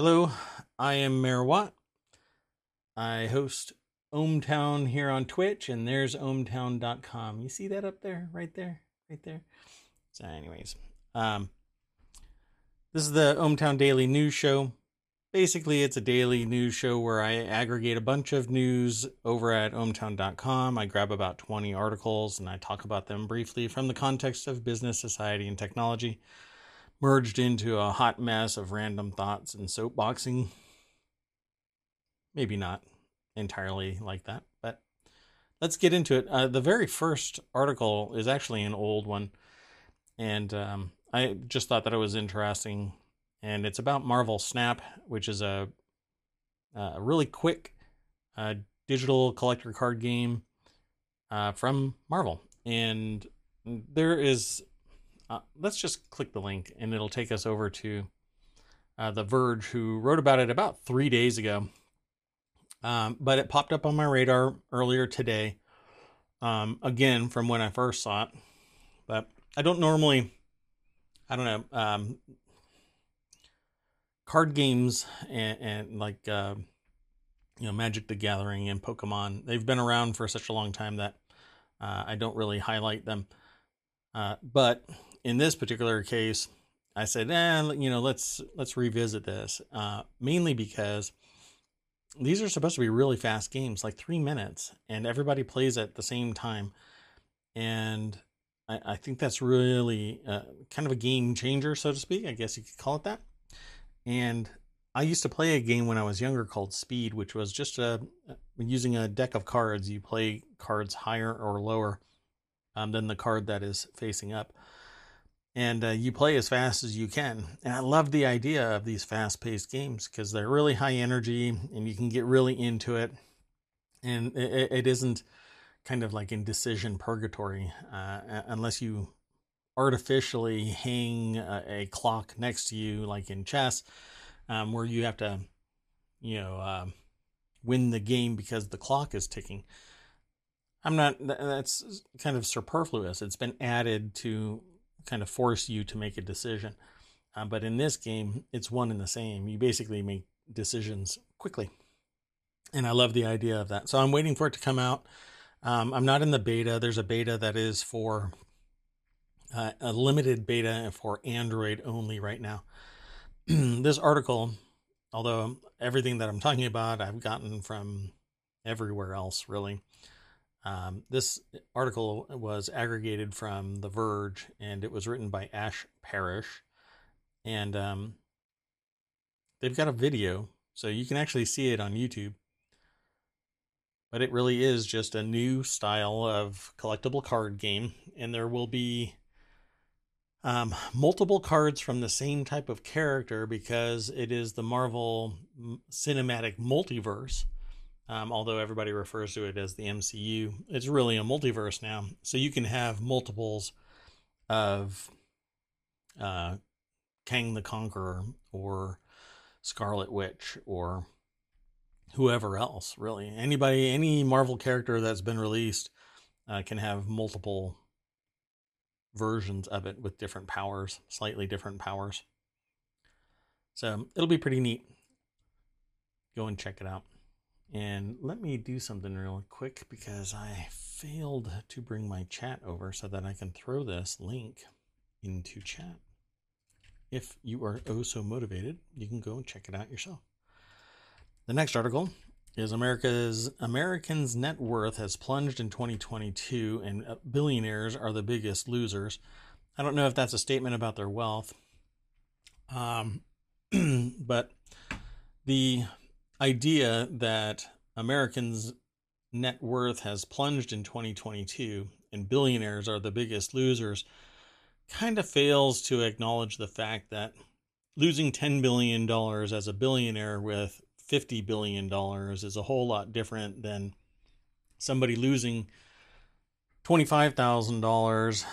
Hello, I am Mayor Watt. I host ohmTown here on Twitch, and there's ohmtown.com. You see that up there? Right there? Right there? So anyways, this is the ohmTown Daily News Show. Basically, it's a daily news show where I aggregate a bunch of news over at ohmtown.com. I grab about 20 articles, and I talk about them briefly from the context of business, society, and technology, merged into a hot mess of random thoughts and soapboxing. Maybe not entirely like that, but let's get into it. The very first article is actually an old one, and I just thought that it was interesting. And it's about Marvel Snap, which is a really quick digital collector card game from Marvel. And there is, let's just click the link, and it'll take us over to The Verge, who wrote about it about 3 days ago. But it popped up on my radar earlier today, again, from when I first saw it. But I don't normally, card games and like, Magic the Gathering and Pokemon, they've been around for such a long time that I don't really highlight them. But in this particular case, I said, let's revisit this, mainly because these are supposed to be really fast games, like 3 minutes, and everybody plays at the same time. And I think that's really kind of a game changer, so to speak. I guess you could call it that. And I used to play a game when I was younger called Speed, which was just using a deck of cards. You play cards higher or lower than the card that is facing up. And you play as fast as you can. And I love the idea of these fast-paced games because they're really high energy and you can get really into it. And it isn't kind of like indecision purgatory unless you artificially hang a clock next to you, like in chess, where you have to, win the game because the clock is ticking. That's kind of superfluous. It's been added to kind of force you to make a decision. But in this game, it's one and the same. You basically make decisions quickly. And I love the idea of that. So I'm waiting for it to come out. I'm not in the beta. There's a beta that is for a limited beta for Android only right now. This article, although everything that I'm talking about, I've gotten from everywhere else, really. This article was aggregated from The Verge, and it was written by Ash Parrish. And they've got a video, so you can actually see it on YouTube. But it really is just a new style of collectible card game, and there will be multiple cards from the same type of character because it is the Marvel Cinematic Multiverse. Although everybody refers to it as the MCU, it's really a multiverse now. So you can have multiples of Kang the Conqueror or Scarlet Witch or whoever else, really. Any Marvel character that's been released can have multiple versions of it with different powers, slightly different powers. So it'll be pretty neat. Go and check it out. And let me do something real quick because I failed to bring my chat over so that I can throw this link into chat. If you are oh so motivated, you can go and check it out yourself. The next article is Americans' net worth has plunged in 2022 and billionaires are the biggest losers. I don't know if that's a statement about their wealth. But the idea that Americans' net worth has plunged in 2022 and billionaires are the biggest losers kind of fails to acknowledge the fact that losing $10 billion as a billionaire with $50 billion is a whole lot different than somebody losing $25,000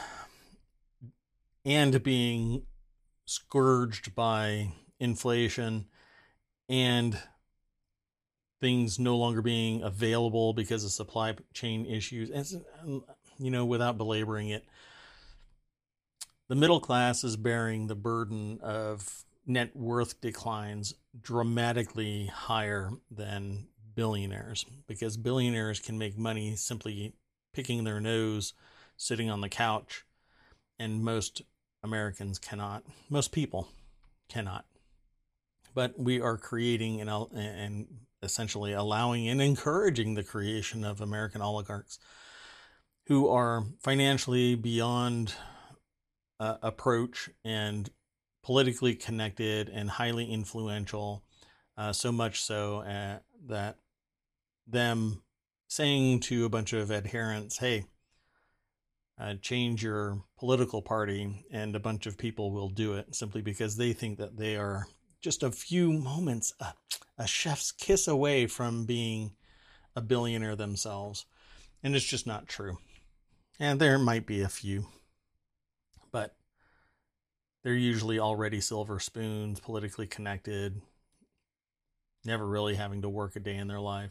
and being scourged by inflation and things no longer being available because of supply chain issues. And, without belaboring it, the middle class is bearing the burden of net worth declines dramatically higher than billionaires, because billionaires can make money simply picking their nose, sitting on the couch, and most Americans cannot. Most people cannot. But we are creating and essentially allowing and encouraging the creation of American oligarchs who are financially beyond approach and politically connected and highly influential, so much so that them saying to a bunch of adherents, hey, change your political party, and a bunch of people will do it simply because they think that they are just a few moments, a chef's kiss away from being a billionaire themselves. And it's just not true. And there might be a few, but they're usually already silver spoons, politically connected, never really having to work a day in their life.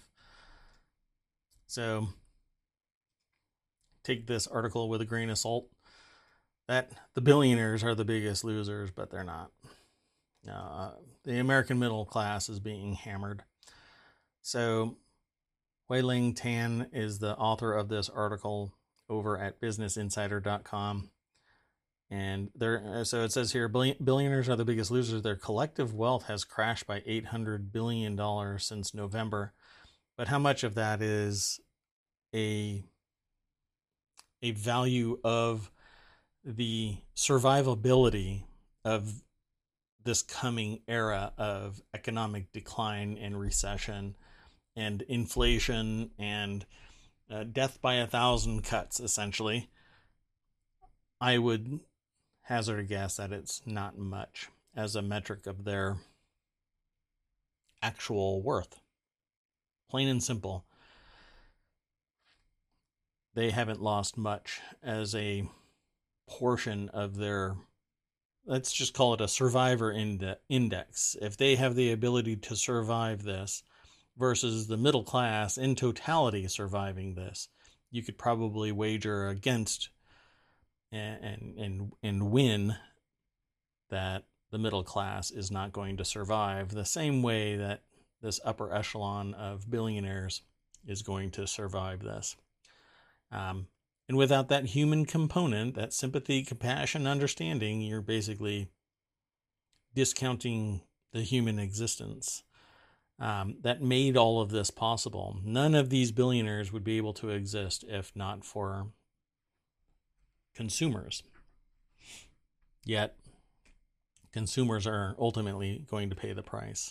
So take this article with a grain of salt, that the billionaires are the biggest losers, but they're not. The American middle class is being hammered. So Wei-Ling Tan is the author of this article over at businessinsider.com. And so it says here, billionaires are the biggest losers. Their collective wealth has crashed by $800 billion since November. But how much of that is a value of the survivability of this coming era of economic decline and recession and inflation and death by 1,000 cuts, essentially? I would hazard a guess that it's not much as a metric of their actual worth. Plain and simple. They haven't lost much as a portion of their, let's just call it a survivor index. If they have the ability to survive this versus the middle class in totality surviving this, you could probably wager against and win that the middle class is not going to survive the same way that this upper echelon of billionaires is going to survive this. And without that human component, that sympathy, compassion, understanding, you're basically discounting the human existence that made all of this possible. None of these billionaires would be able to exist if not for consumers. Yet, consumers are ultimately going to pay the price.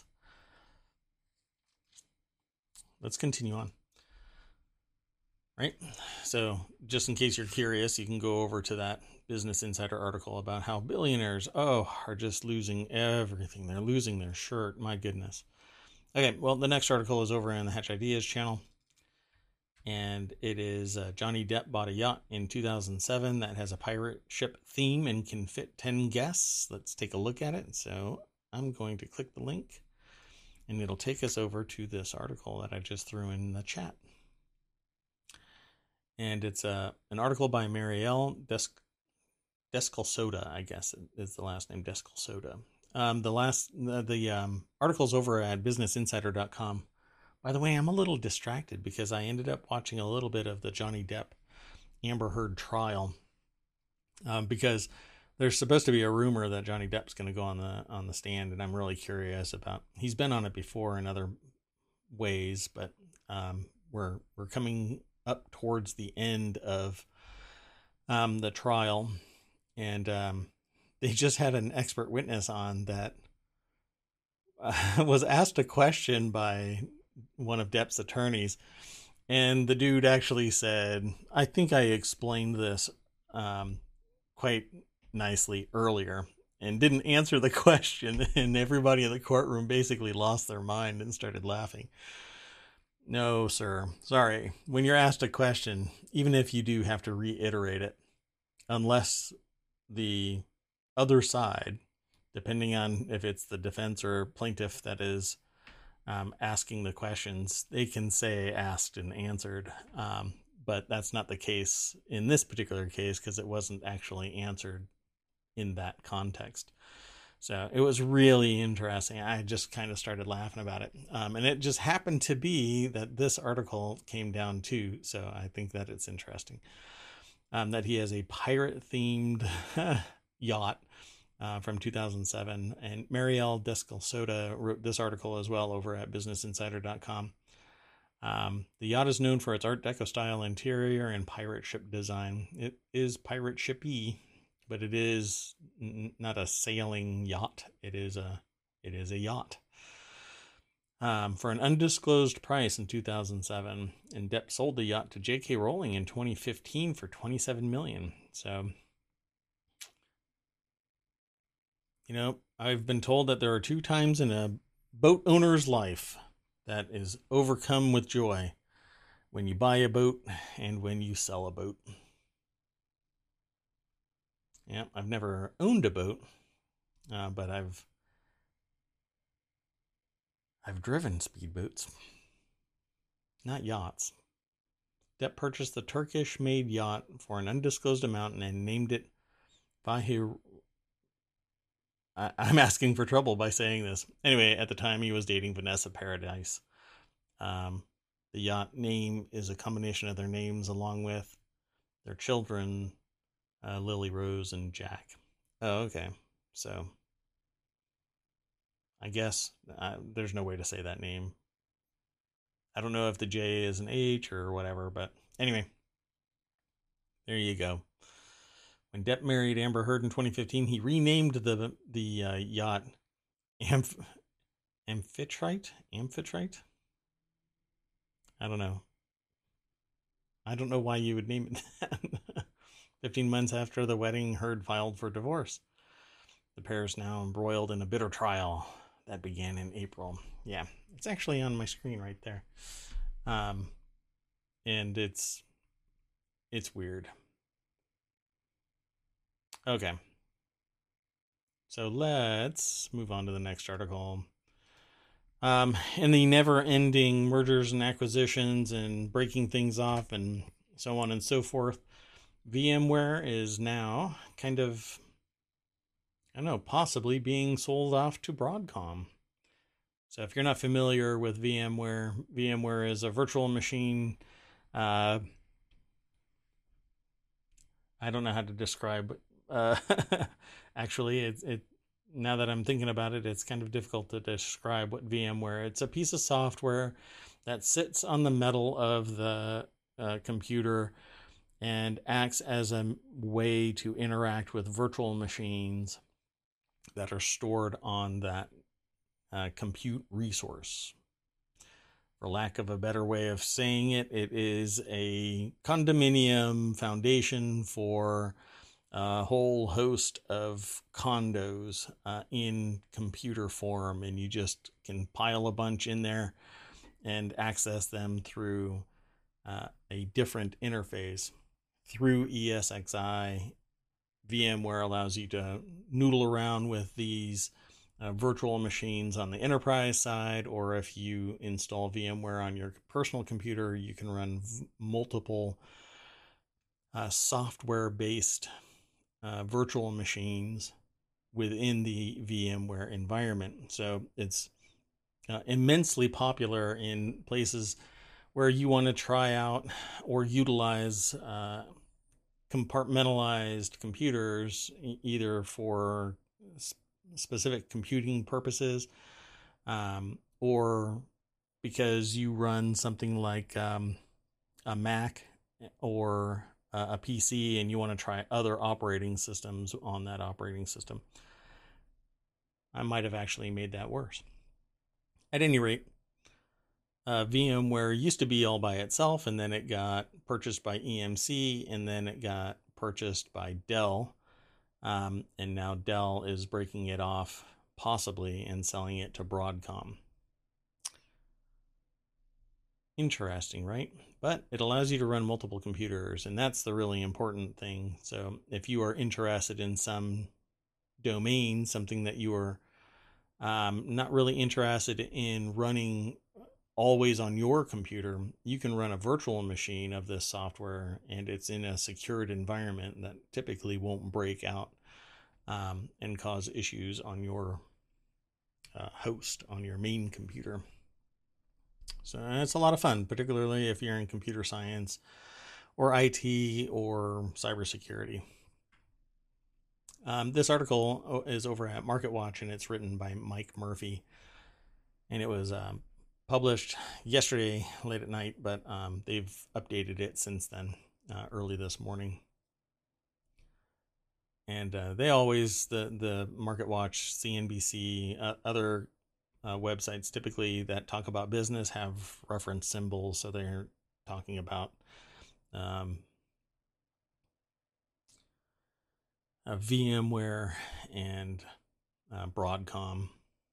Let's continue on. Right? So, just in case you're curious, you can go over to that Business Insider article about how billionaires, are just losing everything. They're losing their shirt. My goodness. Okay, well, the next article is over on the Hatch Ideas channel. And it is Johnny Depp bought a yacht in 2007 that has a pirate ship theme and can fit 10 guests. Let's take a look at it. So I'm going to click the link, and it'll take us over to this article that I just threw in the chat. And it's an article by Marielle Descalsoda, I guess is the last name, Descalsoda. The article's over at businessinsider.com. By the way, I'm a little distracted because I ended up watching a little bit of the Johnny Depp Amber Heard trial because there's supposed to be a rumor that Johnny Depp's going to go on the stand, and I'm really curious about. He's been on it before in other ways, but we're coming up towards the end of the trial, and they just had an expert witness on that was asked a question by one of Depp's attorneys, and the dude actually said, I think I explained this quite nicely earlier, and didn't answer the question, and everybody in the courtroom basically lost their mind and started laughing. No, sir. Sorry. When you're asked a question, even if you do have to reiterate it, unless the other side, depending on if it's the defense or plaintiff that is asking the questions, they can say asked and answered. But that's not the case in this particular case because it wasn't actually answered in that context. So it was really interesting. I just kind of started laughing about it. And it just happened to be that this article came down too. So I think that it's interesting that he has a pirate themed yacht from 2007. And Marielle Descalsoda wrote this article as well over at businessinsider.com. The yacht is known for its Art Deco style interior and pirate ship design. It is pirate ship-y, but it is not a sailing yacht. It is a yacht. For an undisclosed price in 2007, and Depp sold the yacht to J.K. Rowling in 2015 for $27 million. So, I've been told that there are 2 times in a boat owner's life that is overcome with joy: when you buy a boat and when you sell a boat. Yeah, I've never owned a boat, but I've driven speedboats, not yachts. Depp purchased the Turkish-made yacht for an undisclosed amount and named it Fahir. I'm asking for trouble by saying this. Anyway, at the time he was dating Vanessa Paradis. The yacht name is a combination of their names along with their children, Lily Rose and Jack. Oh, okay. So I guess there's no way to say that name. I don't know if the J is an H or whatever, but anyway, there you go. When Depp married Amber Heard in 2015, he renamed the yacht Amphitrite? I don't know. I don't know why you would name it that. 15 months after the wedding, Heard filed for divorce. The pair is now embroiled in a bitter trial that began in April. Yeah, it's actually on my screen right there. And it's weird. Okay. So let's move on to the next article. In the never-ending mergers and acquisitions and breaking things off and so on and so forth, VMware is now kind of, possibly being sold off to Broadcom. So if you're not familiar with VMware is a virtual machine. I don't know how to describe. Actually, it now that I'm thinking about it, it's kind of difficult to describe what VMware. It's a piece of software that sits on the metal of the computer and acts as a way to interact with virtual machines that are stored on that compute resource. For lack of a better way of saying it, it is a condominium foundation for a whole host of condos in computer form, and you just can pile a bunch in there and access them through a different interface. Through ESXi, VMware allows you to noodle around with these virtual machines on the enterprise side, or if you install VMware on your personal computer, you can run multiple software-based virtual machines within the VMware environment. So it's immensely popular in places where you want to try out or utilize compartmentalized computers, either for specific computing purposes or because you run something like a Mac or a PC and you want to try other operating systems on that operating system. I might have actually made that worse. At any rate, VMware used to be all by itself, and then it got purchased by EMC, and then it got purchased by Dell. And now Dell is breaking it off, possibly, and selling it to Broadcom. Interesting, right? But it allows you to run multiple computers, and that's the really important thing. So if you are interested in some domain, something that you are not really interested in running always on your computer, you can run a virtual machine of this software, and it's in a secured environment that typically won't break out and cause issues on your host on your main computer. So it's a lot of fun, particularly if you're in computer science or IT or cybersecurity. This article is over at MarketWatch, and it's written by Mike Murphy. And it was published yesterday late at night, but they've updated it since then, early this morning. And they always, the MarketWatch, CNBC, other websites typically that talk about business have reference symbols. So they're talking about VMware and Broadcom.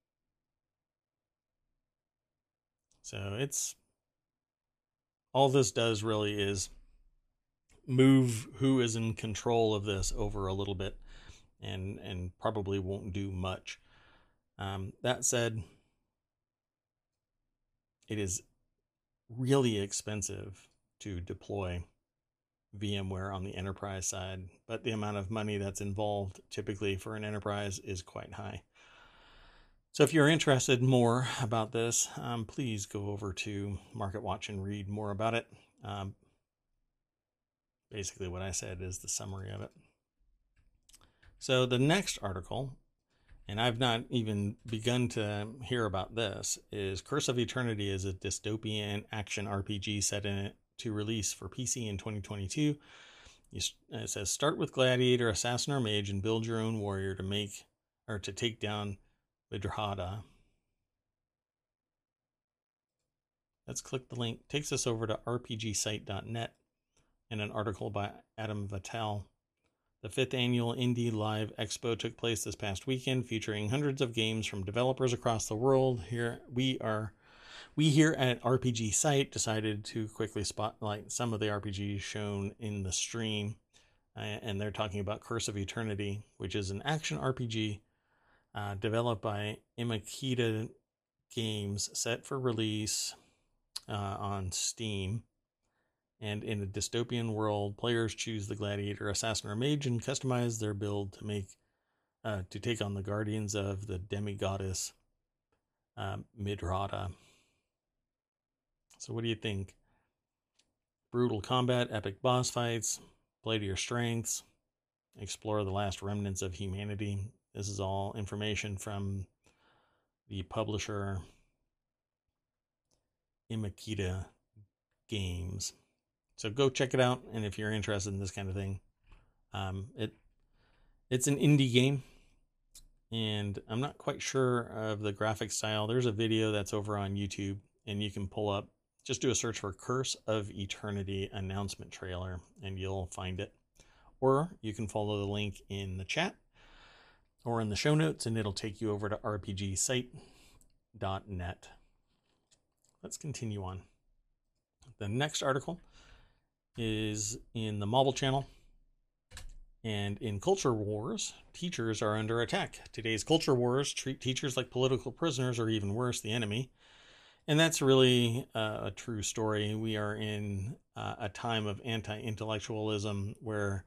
So it's all this does really is move who is in control of this over a little bit, and probably won't do much. That said, it is really expensive to deploy VMware on the enterprise side, but the amount of money that's involved typically for an enterprise is quite high. So if you're interested more about this, please go over to MarketWatch and read more about it. Basically what I said is the summary of it. So the next article, and I've not even begun to hear about this, is Curse of Eternity is a dystopian action RPG set to release for PC in 2022. It says, start with Gladiator, Assassin, or Mage and build your own warrior to take down Vidrhada. Let's click the link. Takes us over to rpgsite.net and an article by Adam Vattel. The 5th annual Indie Live Expo took place this past weekend, featuring hundreds of games from developers across the world. We here at RPG Site decided to quickly spotlight some of the RPGs shown in the stream, and they're talking about Curse of Eternity, which is an action RPG developed by Imakita Games, set for release on Steam. And in a dystopian world, players choose the Gladiator, Assassin, or Mage and customize their build to take on the guardians of the demigoddess Vidrhada. So what do you think? Brutal combat, epic boss fights, play to your strengths, explore the last remnants of humanity. This is all information from the publisher Imakita Games. So go check it out, and if you're interested in this kind of thing, it's an indie game, and I'm not quite sure of the graphic style. There's a video that's over on YouTube, and you can pull up, just do a search for Curse of Eternity announcement trailer, and you'll find it. Or you can follow the link in the chat or in the show notes, and it'll take you over to rpgsite.net. Let's continue on. The next article is in the Marvel Channel, and in Culture Wars, teachers are under attack. Today's Culture Wars treat teachers like political prisoners, or even worse, the enemy. And that's really a true story. We are in a time of anti-intellectualism where,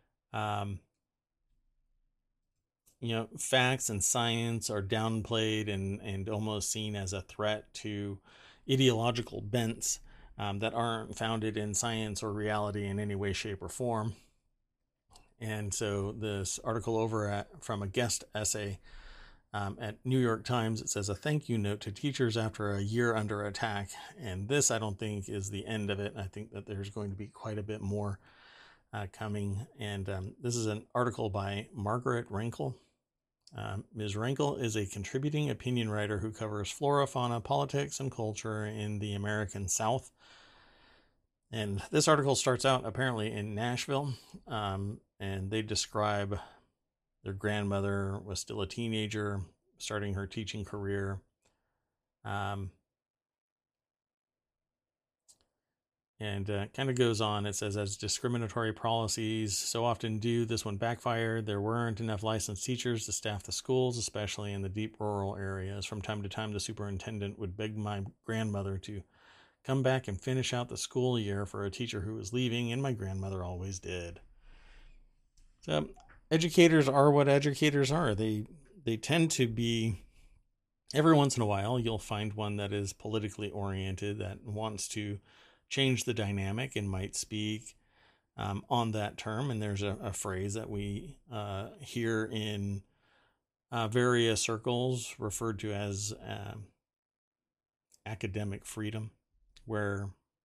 facts and science are downplayed and almost seen as a threat to ideological bents that aren't founded in science or reality in any way, shape, or form. And so this article from a guest essay at New York Times, it says, a thank you note to teachers after a year under attack. And this, I don't think, is the end of it. I think that there's going to be quite a bit more coming. And this is an article by Margaret Rankel. Ms. Rankel is a contributing opinion writer who covers flora, fauna, politics, and culture in the American South. And this article starts out apparently in Nashville, and they describe their grandmother was still a teenager, starting her teaching career. And kind of goes on. It says, as discriminatory policies so often do, this one backfired. There weren't enough licensed teachers to staff the schools, especially in the deep rural areas. From time to time, the superintendent would beg my grandmother to come back and finish out the school year for a teacher who was leaving, and my grandmother always did. So educators are what educators are. They tend to be, every once in a while, you'll find one that is politically oriented, that wants to change the dynamic and might speak on that term. And there's a phrase that we hear in various circles referred to as academic freedom, where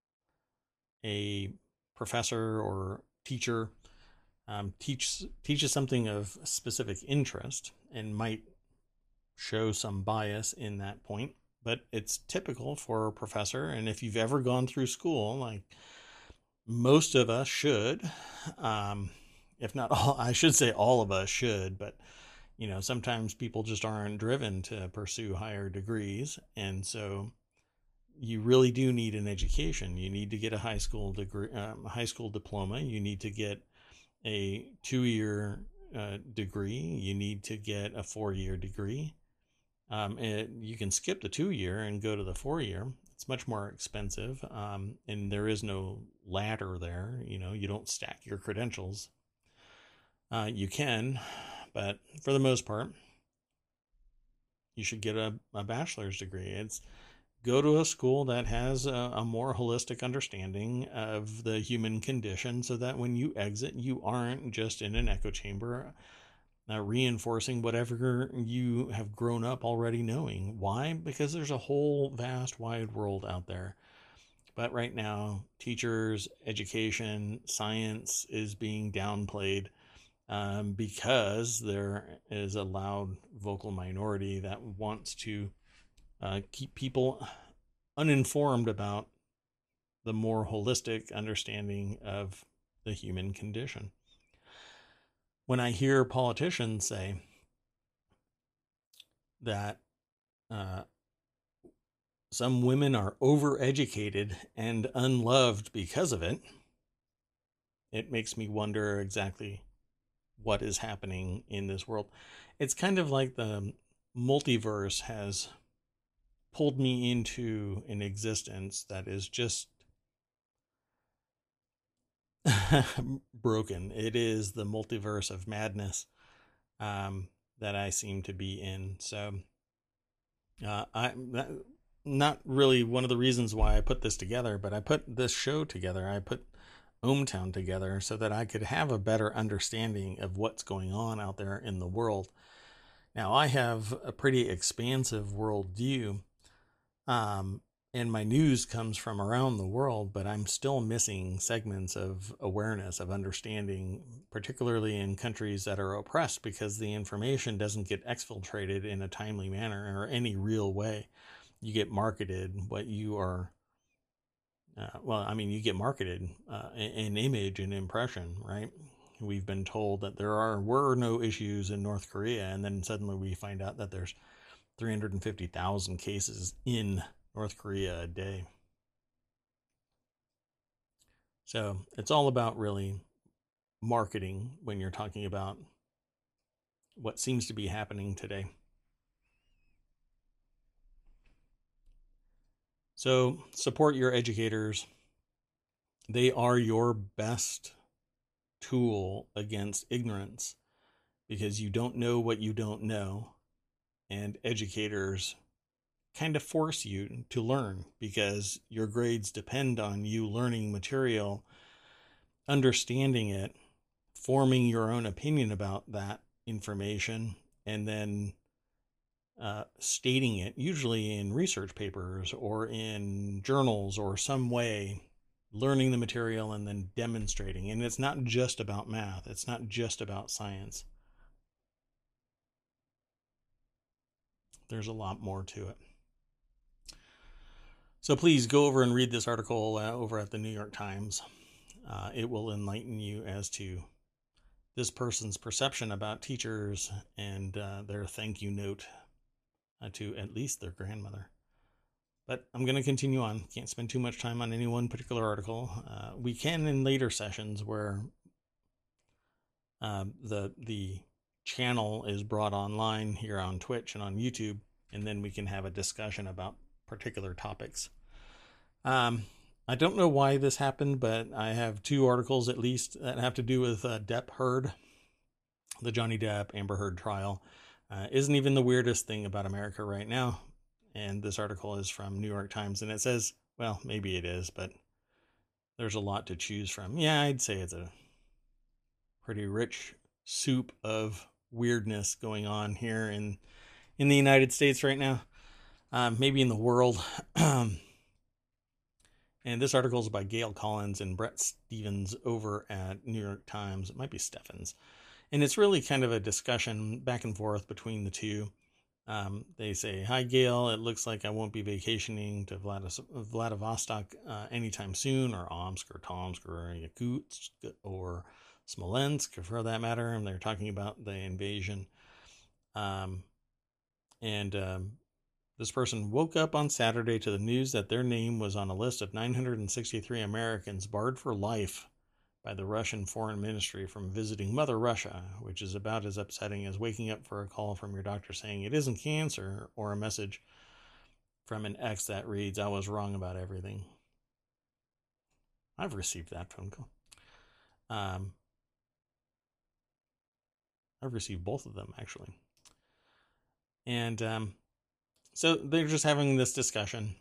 a professor or teacher teaches something of specific interest and might show some bias in that point, but it's typical for a professor. And if you've ever gone through school, like most of us should, if not all, I should say all of us should, but sometimes people just aren't driven to pursue higher degrees. And so you really do need an education. You need to get a high school degree, high school diploma. You need to get a 2-year degree. You need to get a 4-year degree. You can skip the 2-year and go to the 4-year. It's much more expensive, and there is no ladder there. You don't stack your credentials. You can, but for the most part, you should get a bachelor's degree. It's go to a school that has a more holistic understanding of the human condition, so that when you exit, you aren't just in an echo chamber reinforcing whatever you have grown up already knowing. Why? Because there's a whole vast wide world out there. But right now, teachers, education, science is being downplayed because there is a loud vocal minority that wants to keep people uninformed about the more holistic understanding of the human condition. When I hear politicians say that some women are overeducated and unloved because of it, it makes me wonder exactly what is happening in this world. It's kind of like the multiverse has pulled me into an existence that is just broken. It is the multiverse of madness that I seem to be in. So not really one of the reasons why I put this together, but I put this show together. I put ohmTown together so that I could have a better understanding of what's going on out there in the world. Now, I have a pretty expansive worldview, and my news comes from around the world, but I'm still missing segments of awareness, of understanding, particularly in countries that are oppressed, because the information doesn't get exfiltrated in a timely manner or any real way. You get marketed what you are, you get marketed an image and impression, right? We've been told that were no issues in North Korea, and then suddenly we find out that there's 350,000 cases in North Korea a day. So it's all about really marketing when you're talking about what seems to be happening today. So support your educators. They are your best tool against ignorance, because you don't know what you don't know, and educators kind of force you to learn because your grades depend on you learning material, understanding it, forming your own opinion about that information, and then stating it, usually in research papers or in journals or some way, learning the material and then demonstrating. And it's not just about math. It's not just about science. There's a lot more to it. So please go over and read this article over at the New York Times. It will enlighten you as to this person's perception about teachers and their thank you note to at least their grandmother. But I'm going to continue on. Can't spend too much time on any one particular article. We can in later sessions where the channel is brought online here on Twitch and on YouTube, and then we can have a discussion about particular topics. I don't know why this happened, but I have 2 articles at least that have to do with Depp Heard. the Johnny Depp Amber Heard trial isn't even the weirdest thing about America right now. And this article is from New York Times, and it says, well, maybe it is, but there's a lot to choose from. Yeah, I'd say it's a pretty rich soup of weirdness going on here in the United States right now, maybe in the world. And this article is by Gail Collins and Brett Stevens over at New York Times. It might be Steffens. And it's really kind of a discussion back and forth between the two. They say, "Hi, Gail. It looks like I won't be vacationing to Vladivostok anytime soon, or Omsk, or Tomsk, or Yakutsk, or Smolensk, for that matter." And they're talking about the invasion. This person woke up on Saturday to the news that their name was on a list of 963 Americans barred for life by the Russian Foreign Ministry from visiting Mother Russia, which is about as upsetting as waking up for a call from your doctor saying it isn't cancer, or a message from an ex that reads, "I was wrong about everything." I've received that phone call. I've received both of them, actually. And so they're just having this discussion.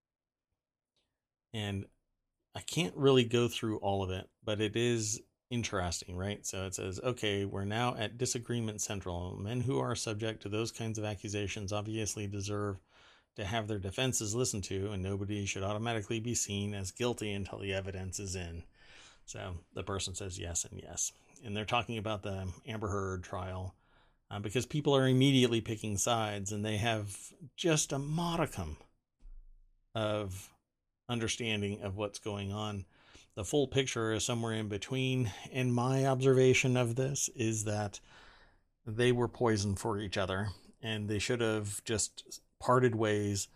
And I can't really go through all of it, but it is interesting, right? So it says, okay, we're now at disagreement central. Men who are subject to those kinds of accusations obviously deserve to have their defenses listened to, and nobody should automatically be seen as guilty until the evidence is in. So the person says yes and yes. And they're talking about the Amber Heard trial because people are immediately picking sides, and they have just a modicum of understanding of what's going on. The full picture is somewhere in between, and my observation of this is that they were poison for each other, and they should have just parted ways,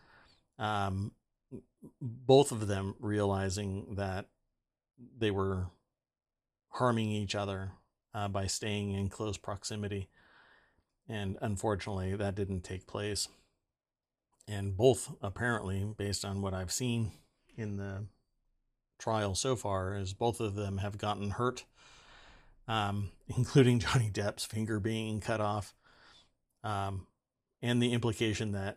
both of them realizing that they were harming each other by staying in close proximity. And unfortunately, that didn't take place. And both, apparently, based on what I've seen in the trial so far, is both of them have gotten hurt, including Johnny Depp's finger being cut off, and the implication that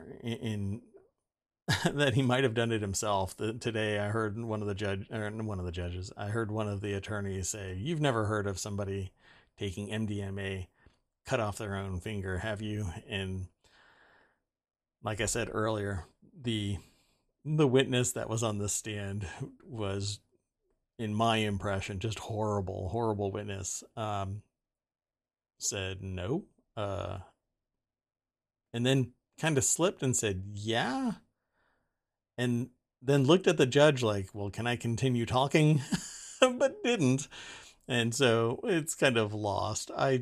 that he might have done it himself. Today, I heard one of the judges. I heard one of the attorneys say, "You've never heard of somebody taking MDMA, cut off their own finger, have you?" And like I said earlier, the witness that was on the stand was, in my impression, just horrible witness. Said no, and then kind of slipped and said yeah, and then looked at the judge like, "Well, can I continue talking?" But didn't. And so it's kind of lost. I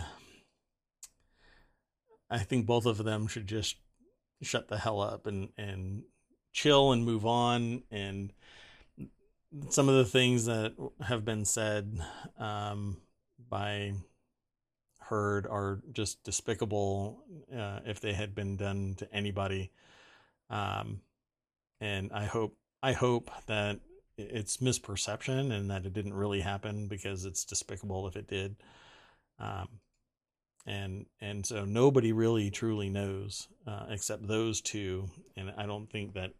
think both of them should just shut the hell up and chill and move on. And some of the things that have been said by Heard are just despicable if they had been done to anybody. And I hope that it's misperception and that it didn't really happen, because it's despicable if it did. And so nobody really truly knows except those two, and I don't think that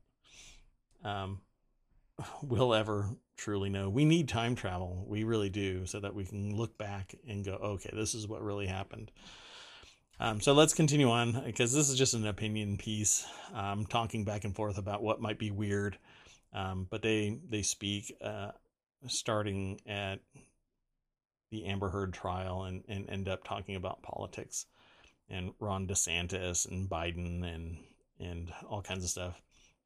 we'll ever truly know. We need time travel, we really do, so that we can look back and go, okay, this is what really happened. So let's continue on, because this is just an opinion piece, talking back and forth about what might be weird, but they speak starting at the Amber Heard trial and end up talking about politics and Ron DeSantis and Biden and all kinds of stuff.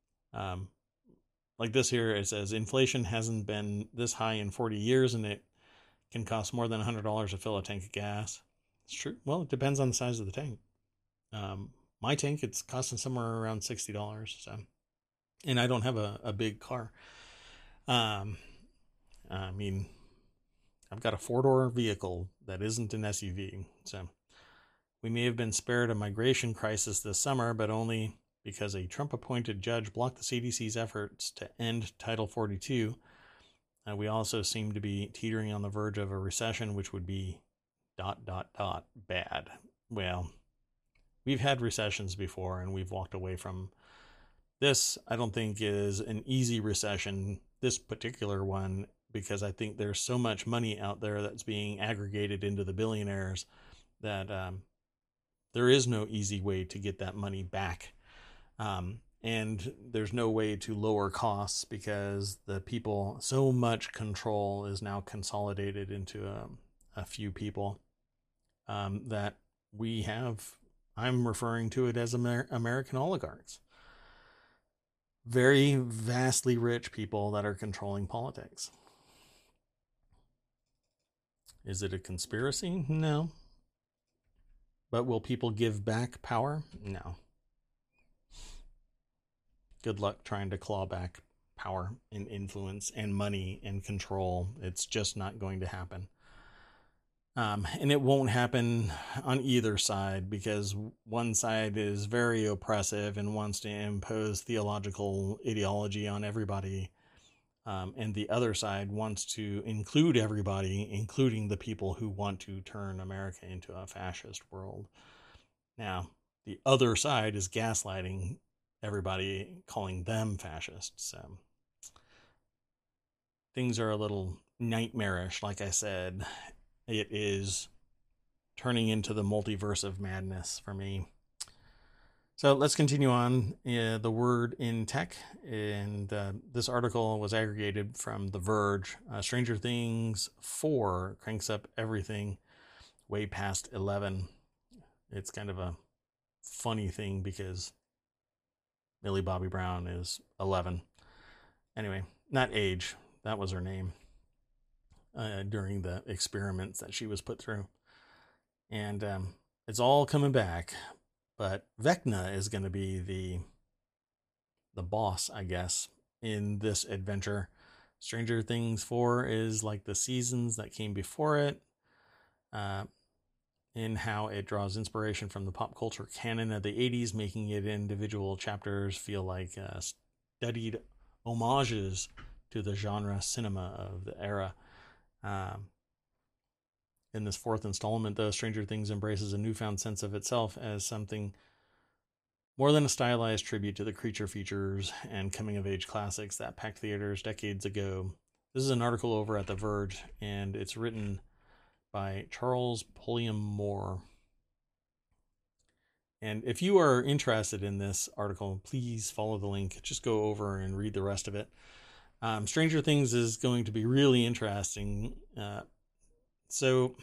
Like this here, it says, inflation hasn't been this high in 40 years, and it can cost more than $100 to fill a tank of gas. It's true. Well, it depends on the size of the tank. My tank, it's costing somewhere around $60. So, and I don't have a big car. I mean, I've got a 4-door vehicle that isn't an SUV. So we may have been spared a migration crisis this summer, but only because a Trump-appointed judge blocked the CDC's efforts to end Title 42. We also seem to be teetering on the verge of a recession, which would be bad. Well, we've had recessions before and we've walked away from this. I don't think is an easy recession, this particular one, because I think there's so much money out there that's being aggregated into the billionaires that there is no easy way to get that money back. And there's no way to lower costs because the people, so much control is now consolidated into a few people that we have. I'm referring to it as American oligarchs. Very vastly rich people that are controlling politics. Is it a conspiracy? No. But will people give back power? No. Good luck trying to claw back power and influence and money and control. It's just not going to happen. And it won't happen on either side because one side is very oppressive and wants to impose theological ideology on everybody. And the other side wants to include everybody, including the people who want to turn America into a fascist world. Now, the other side is gaslighting everybody, calling them fascists. So things are a little nightmarish. Like I said, it is turning into the multiverse of madness for me. So let's continue on. The word in tech, and this article was aggregated from The Verge. Stranger Things 4 cranks up everything way past 11. It's kind of a funny thing because Millie Bobby Brown is 11. Anyway, not age. That was her name during the experiments that she was put through. And it's all coming back. But Vecna is going to be the boss, I guess, in this adventure. Stranger Things 4 is like the seasons that came before it. In how it draws inspiration from the pop culture canon of the 80s, making it individual chapters feel like studied homages to the genre cinema of the era. In this fourth installment, though, Stranger Things embraces a newfound sense of itself as something more than a stylized tribute to the creature features and coming-of-age classics that packed theaters decades ago. This is an article over at The Verge, and it's written by Charles Pulliam Moore. And if you are interested in this article, please follow the link. Just go over and read the rest of it. Stranger Things is going to be really interesting. So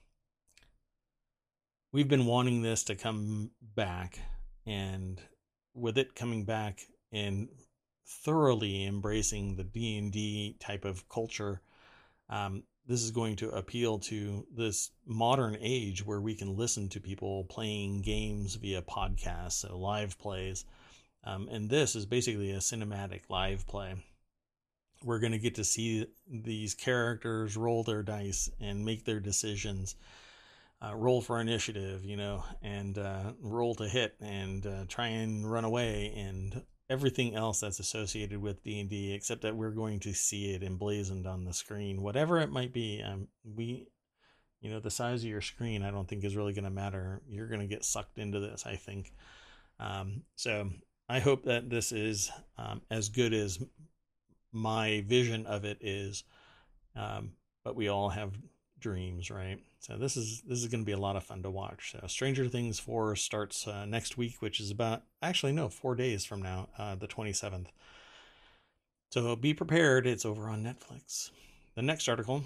we've been wanting this to come back, and with it coming back and thoroughly embracing the D&D type of culture, this is going to appeal to this modern age where we can listen to people playing games via podcasts, so live plays. And this is basically a cinematic live play. We're going to get to see these characters roll their dice and make their decisions, roll for initiative, and roll to hit and try and run away and everything else that's associated with D&D, except that we're going to see it emblazoned on the screen, whatever it might be. The size of your screen, I don't think is really going to matter. You're going to get sucked into this, I think. So I hope that this is as good as my vision of it is. But we all have dreams, right? So this is going to be a lot of fun to watch. So Stranger Things 4 starts next week, which is 4 days from now, the 27th. So be prepared. It's over on Netflix. The next article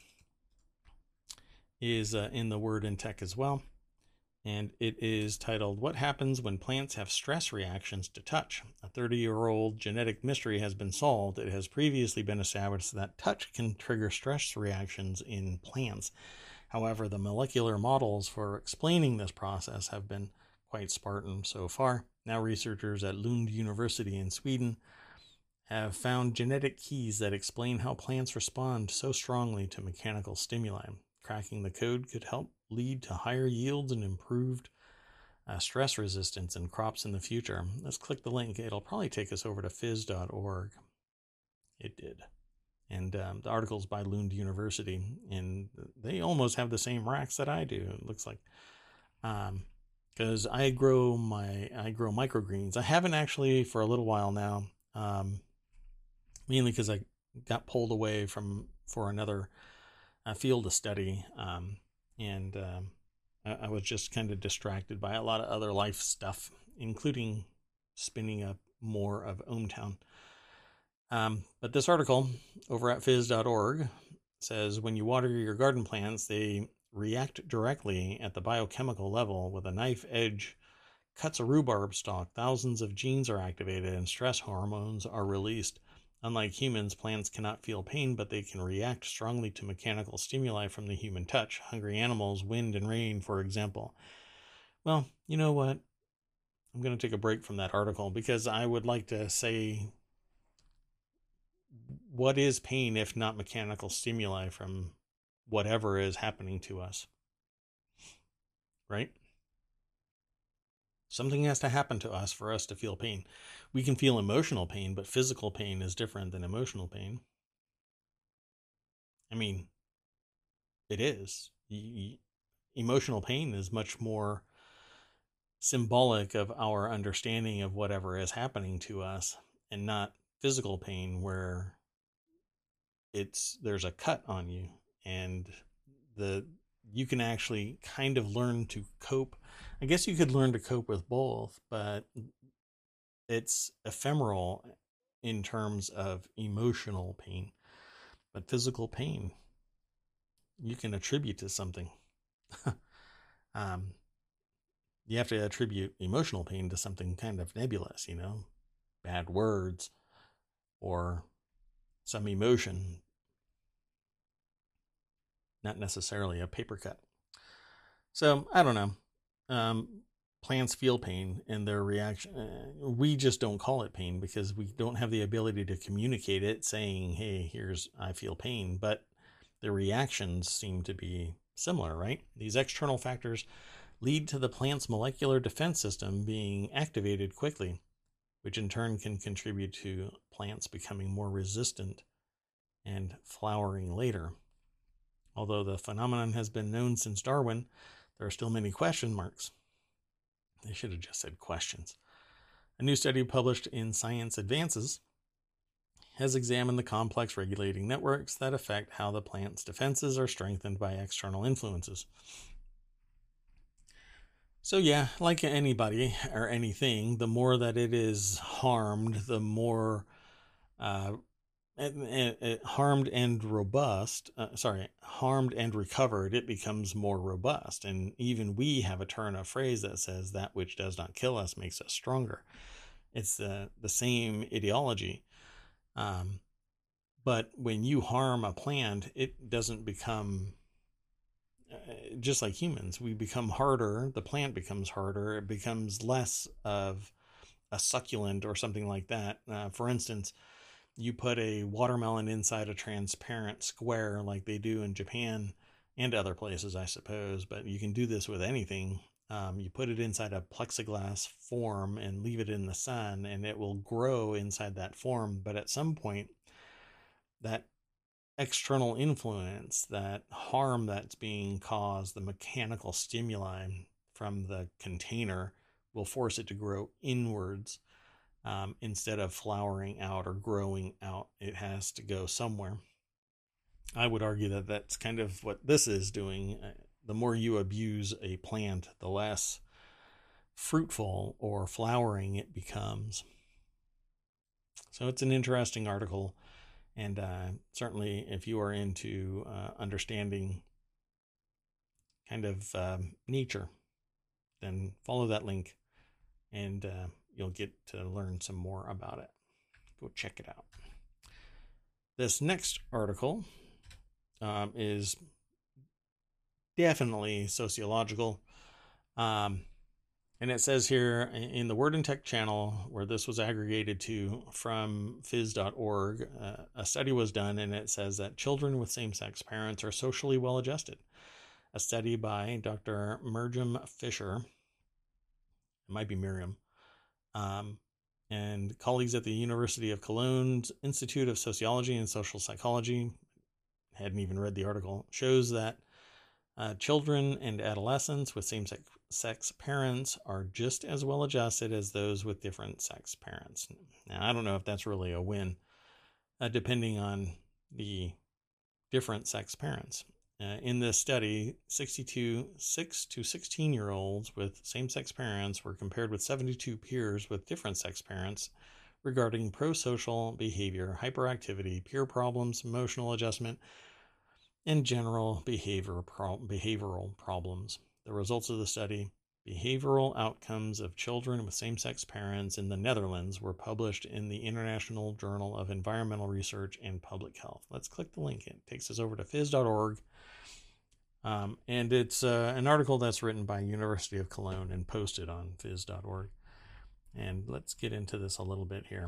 is in the Word in Tech as well. And it is titled, What Happens When Plants Have Stress Reactions to Touch? A 30-year-old genetic mystery has been solved. It has previously been established that touch can trigger stress reactions in plants. However, the molecular models for explaining this process have been quite spartan so far. Now researchers at Lund University in Sweden have found genetic keys that explain how plants respond so strongly to mechanical stimuli. Cracking the code could help lead to higher yields and improved stress resistance in crops in the future. Let's click the link. It'll probably take us over to phys.org. It did. And the article's by Lund University, and they almost have the same racks that I do, it looks like. Because I grow microgreens. I haven't actually for a little while now, mainly because I got pulled away for another field of study, and I was just kind of distracted by a lot of other life stuff, including spinning up more of ohmTown. But this article over at phys.org says when you water your garden plants, they react directly at the biochemical level. With a knife edge cuts a rhubarb stalk, thousands of genes are activated and stress hormones are released. Unlike humans, plants cannot feel pain, but they can react strongly to mechanical stimuli from the human touch. Hungry animals, wind and rain, for example. Well, you know what? I'm going to take a break from that article because I would like to say, what is pain if not mechanical stimuli from whatever is happening to us? Right? Something has to happen to us for us to feel pain. We can feel emotional pain, but physical pain is different than emotional pain. I mean, it is. Emotional pain is much more symbolic of our understanding of whatever is happening to us, and not physical pain where there's a cut on you, and you can actually kind of learn to cope. I guess you could learn to cope with both, but it's ephemeral in terms of emotional pain. But physical pain, you can attribute to something. You have to attribute emotional pain to something kind of nebulous, bad words or some emotion, not necessarily a paper cut. So I don't know. Plants feel pain and their reaction. We just don't call it pain because we don't have the ability to communicate it saying, hey, I feel pain. But the reactions seem to be similar, right? These external factors lead to the plant's molecular defense system being activated quickly, which in turn can contribute to plants becoming more resistant and flowering later. Although the phenomenon has been known since Darwin, there are still many question marks. They should have just said questions. A new study published in Science Advances has examined the complex regulating networks that affect how the plant's defenses are strengthened by external influences. So yeah, like anybody or anything, the more that it is harmed, the more harmed and recovered, it becomes more robust. And even we have a turn of phrase that says that which does not kill us makes us stronger. It's the same ideology. But when you harm a plant, it doesn't become just like humans. We become harder. The plant becomes harder. It becomes less of a succulent or something like that. For instance, you put a watermelon inside a transparent square like they do in Japan and other places, I suppose, but you can do this with anything. You put it inside a plexiglass form and leave it in the sun, and it will grow inside that form. But at some point, that external influence, that harm that's being caused, the mechanical stimuli from the container, will force it to grow inwards. Instead of flowering out or growing out, it has to go somewhere. I would argue that that's kind of what this is doing. The more you abuse a plant, the less fruitful or flowering it becomes. So it's an interesting article, and certainly if you are into understanding kind of nature, then follow that link, and you'll get to learn some more about it. Go check it out. This next article is definitely sociological. And it says here in the Word and Tech channel, where this was aggregated to from phys.org, a study was done, and it says that children with same-sex parents are socially well-adjusted. A study by Dr. Mirjam Fisher, it might be Miriam, and colleagues at the University of Cologne's Institute of Sociology and Social Psychology, hadn't even read the article, shows that children and adolescents with same-sex parents are just as well adjusted as those with different sex parents. Now, I don't know if that's really a win, depending on the different sex parents. In this study, 62 6 to 16-year-olds with same-sex parents were compared with 72 peers with different sex parents regarding prosocial behavior, hyperactivity, peer problems, emotional adjustment, and general behavioral problems. The results of the study, behavioral outcomes of children with same-sex parents in the Netherlands, were published in the International Journal of Environmental Research and Public Health. Let's click the link. It takes us over to phys.org. And it's an article that's written by University of Cologne and posted on phys.org. And let's get into this a little bit here.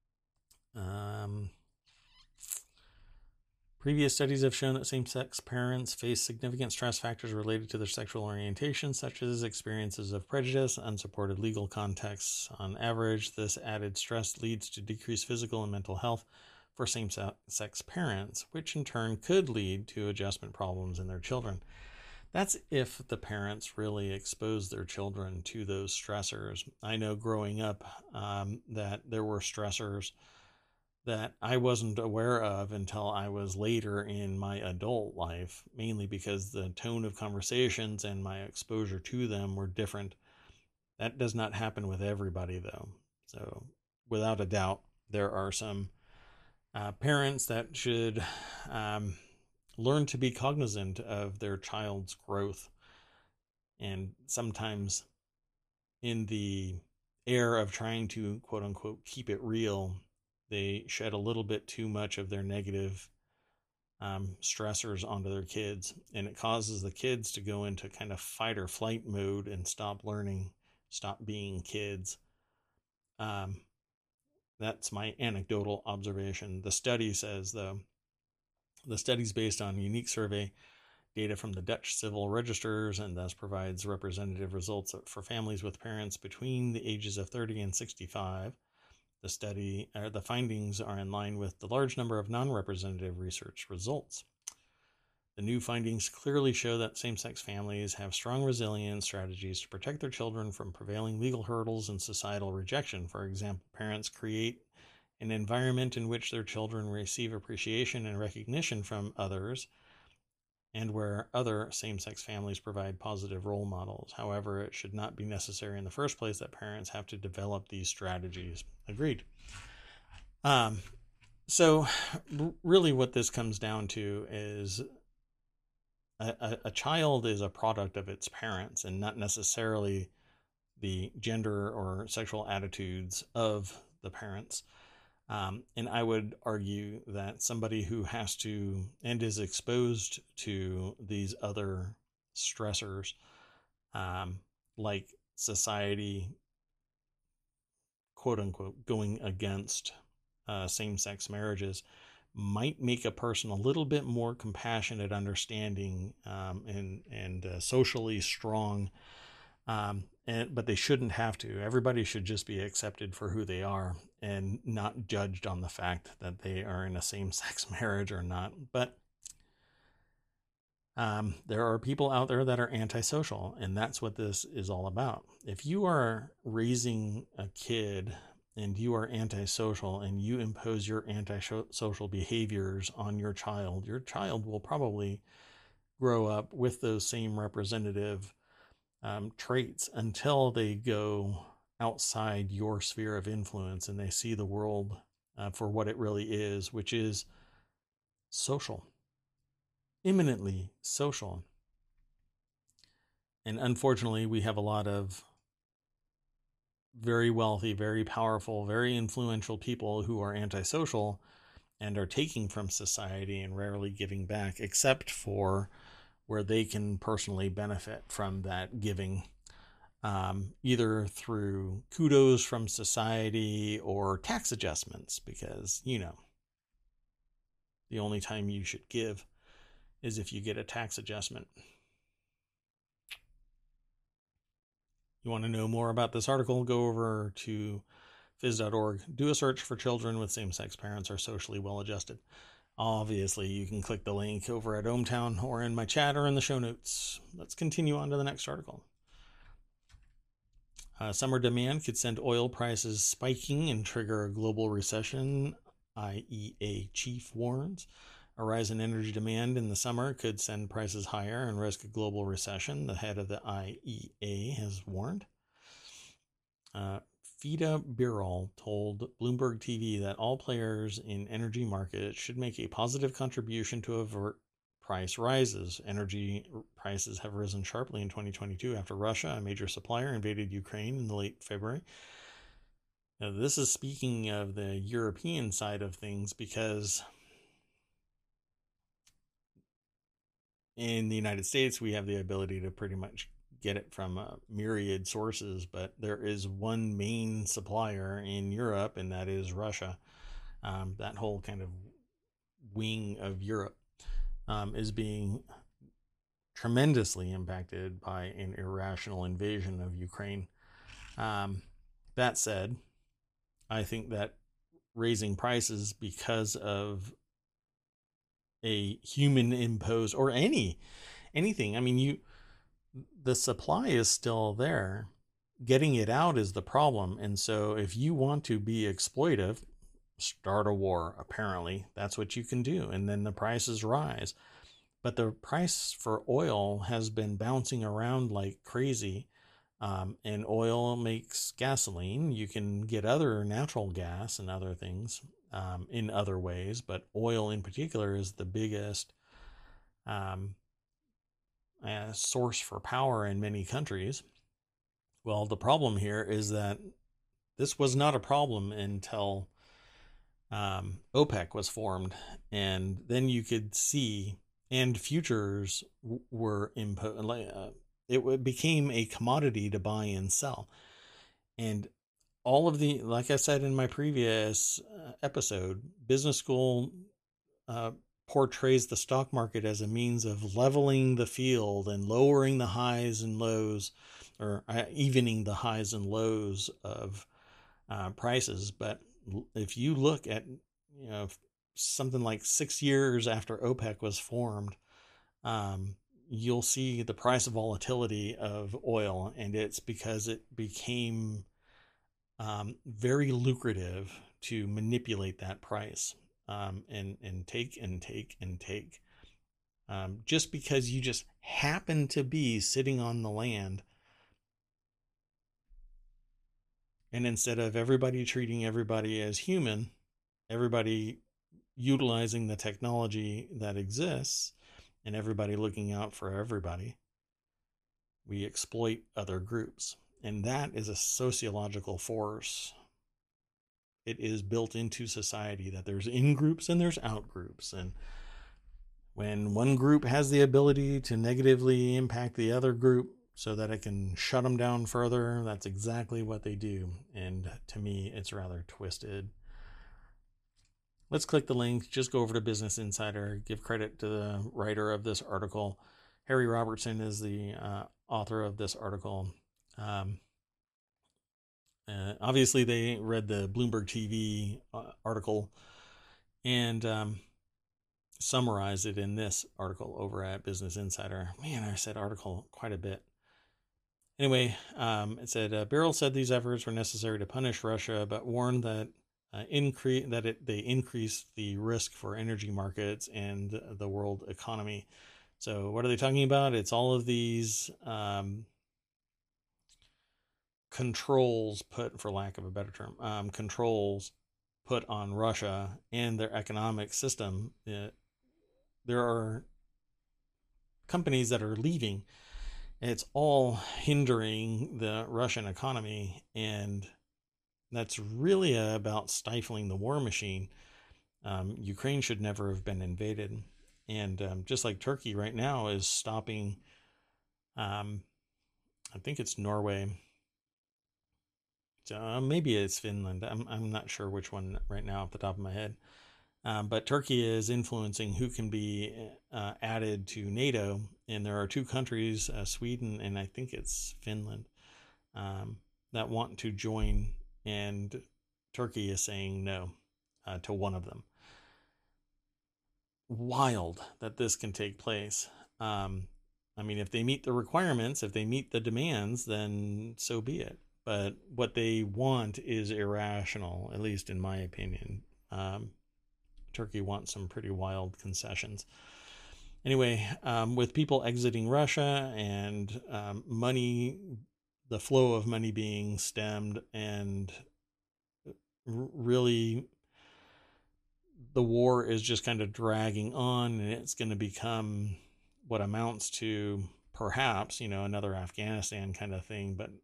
Previous studies have shown that same-sex parents face significant stress factors related to their sexual orientation, such as experiences of prejudice, unsupported legal contexts. On average, this added stress leads to decreased physical and mental health for same-sex parents, which in turn could lead to adjustment problems in their children. That's if the parents really expose their children to those stressors. I know growing up that there were stressors that I wasn't aware of until I was later in my adult life, mainly because the tone of conversations and my exposure to them were different. That does not happen with everybody, though. So, without a doubt, there are some parents that should learn to be cognizant of their child's growth. And sometimes, in the air of trying to, quote unquote, keep it real, they shed a little bit too much of their negative stressors onto their kids, and it causes the kids to go into kind of fight or flight mode and stop learning, stop being kids. That's my anecdotal observation. The study says, though, the study's based on unique survey data from the Dutch civil registers and thus provides representative results for families with parents between the ages of 30 and 65. The findings are in line with the large number of non-representative research results. The new findings clearly show that same-sex families have strong resilience strategies to protect their children from prevailing legal hurdles and societal rejection. For example, parents create an environment in which their children receive appreciation and recognition from others, and where other same-sex families provide positive role models. However, it should not be necessary in the first place that parents have to develop these strategies. Agreed. So really what this comes down to is a child is a product of its parents and not necessarily the gender or sexual attitudes of the parents. And I would argue that somebody who has to and is exposed to these other stressors, like society, quote unquote, going against same-sex marriages, might make a person a little bit more compassionate, understanding, and socially strong. But they shouldn't have to. Everybody should just be accepted for who they are and not judged on the fact that they are in a same-sex marriage or not. But there are people out there that are antisocial, and that's what this is all about. If you are raising a kid and you are antisocial and you impose your antisocial behaviors on your child will probably grow up with those same representative traits until they go outside your sphere of influence and they see the world for what it really is, which is social, imminently social. And unfortunately, we have a lot of very wealthy, very powerful, very influential people who are antisocial and are taking from society and rarely giving back, except for where they can personally benefit from that giving, either through kudos from society or tax adjustments, because, the only time you should give is if you get a tax adjustment. You want to know more about this article, go over to Phys.org. Do a search for children with same-sex parents are socially well-adjusted. Obviously, you can click the link over at ohmTown or in my chat or in the show notes. Let's continue on to the next article. Summer demand could send oil prices spiking and trigger a global recession, IEA chief warns. A rise in energy demand in the summer could send prices higher and risk a global recession, the head of the IEA has warned. Fida Birol told Bloomberg TV that all players in energy markets should make a positive contribution to avert price rises. Energy prices have risen sharply in 2022 after Russia, a major supplier, invaded Ukraine in late February. Now, this is speaking of the European side of things, because in the United States, we have the ability to pretty much get it from myriad sources, but there is one main supplier in Europe, and that is Russia. That whole kind of wing of Europe is being tremendously impacted by an irrational invasion of Ukraine. That said, I think that raising prices because of a human imposed, or anything, I mean, the supply is still there. Getting it out is the problem. And so if you want to be exploitive, start a war. Apparently that's what you can do, and then the prices rise. But the price for oil has been bouncing around like crazy, and oil makes gasoline. You can get other natural gas and other things in other ways, but oil in particular is the biggest source for power in many countries. Well, the problem here is that this was not a problem until OPEC was formed, and then you could see, and futures were it became a commodity to buy and sell. And all of the, like I said in my previous episode, business school portrays the stock market as a means of leveling the field and lowering the highs and lows, or evening the highs and lows of prices. But if you look at, something like 6 years after OPEC was formed, you'll see the price volatility of oil, and it's because it became very lucrative to manipulate that price, and take. Just because you just happen to be sitting on the land, and instead of everybody treating everybody as human, everybody utilizing the technology that exists, and everybody looking out for everybody, we exploit other groups. And that is a sociological force. It is built into society that there's in groups and there's out groups. And when one group has the ability to negatively impact the other group so that it can shut them down further, that's exactly what they do. And to me, it's rather twisted. Let's click the link. Just go over to Business Insider. Give credit to the writer of this article. Harry Robertson is the author of this article. Obviously, they read the Bloomberg TV article and summarized it in this article over at Business Insider. Man, I said article quite a bit. Anyway, it said, Birol said these efforts were necessary to punish Russia, but warned that they increase the risk for energy markets and the world economy. So what are they talking about? It's all of these controls put, for lack of a better term, controls put on Russia and their economic system. There are companies that are leaving. It's all hindering the Russian economy, and that's really about stifling the war machine. Ukraine should never have been invaded. And just like Turkey right now is stopping, I think it's Norway. Maybe it's Finland. I'm not sure which one right now off the top of my head. But Turkey is influencing who can be added to NATO. And there are two countries, Sweden and I think it's Finland, that want to join. And Turkey is saying no to one of them. Wild that this can take place. I mean, if they meet the requirements, if they meet the demands, then so be it. But what they want is irrational, at least in my opinion. Turkey wants some pretty wild concessions. Anyway, with people exiting Russia and money, the flow of money being stemmed, and really the war is just kind of dragging on, and it's going to become what amounts to perhaps, another Afghanistan kind of thing, but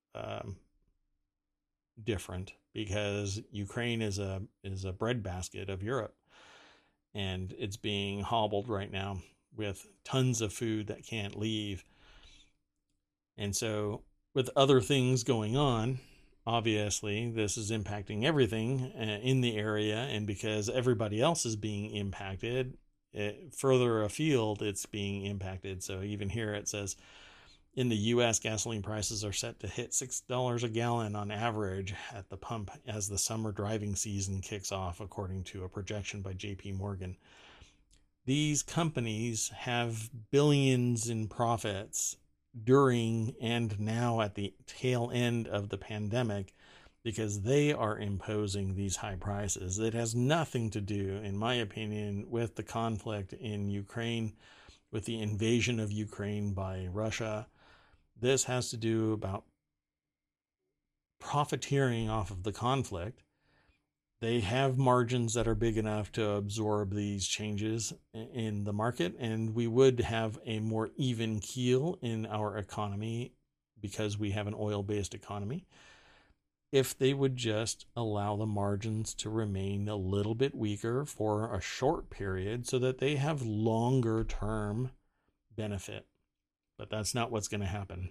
different, because Ukraine is a breadbasket of Europe, and it's being hobbled right now with tons of food that can't leave. And so with other things going on, obviously this is impacting everything in the area, and because everybody else is being impacted, further afield it's being impacted. So even here it says in the U.S., gasoline prices are set to hit $6 a gallon on average at the pump as the summer driving season kicks off, according to a projection by J.P. Morgan. These companies have billions in profits during and now at the tail end of the pandemic because they are imposing these high prices. It has nothing to do, in my opinion, with the conflict in Ukraine, with the invasion of Ukraine by Russia. This has to do about profiteering off of the conflict. They have margins that are big enough to absorb these changes in the market, and we would have a more even keel in our economy because we have an oil-based economy if they would just allow the margins to remain a little bit weaker for a short period so that they have longer term benefit. But that's not what's going to happen.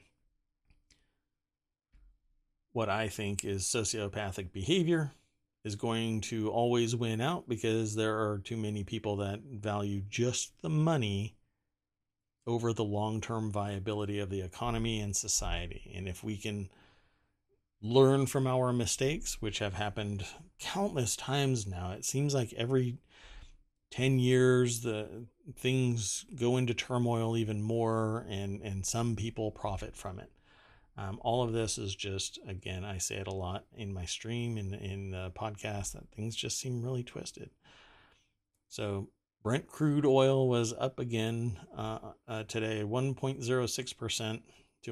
What I think is sociopathic behavior is going to always win out because there are too many people that value just the money over the long-term viability of the economy and society. And if we can learn from our mistakes, which have happened countless times now, it seems like every 10 years the things go into turmoil even more, and some people profit from it. All of this is just, again, I say it a lot in my stream, in the podcast, that things just seem really twisted. So Brent crude oil was up again today, 1.06% to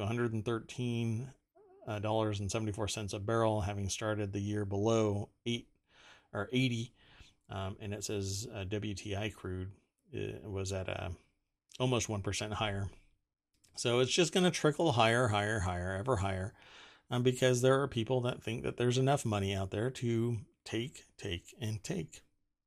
$113.74 a barrel, having started the year below 80. And it says WTI crude was at almost 1% higher. So it's just going to trickle higher, ever higher, because there are people that think that there's enough money out there to take, and take.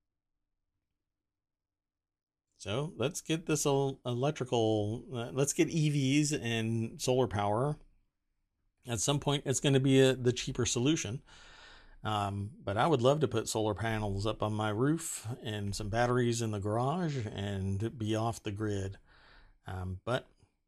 So let's get this electrical, let's get EVs and solar power. At some point, it's going to be the cheaper solution. But I would love to put solar panels up on my roof and some batteries in the garage and be off the grid. But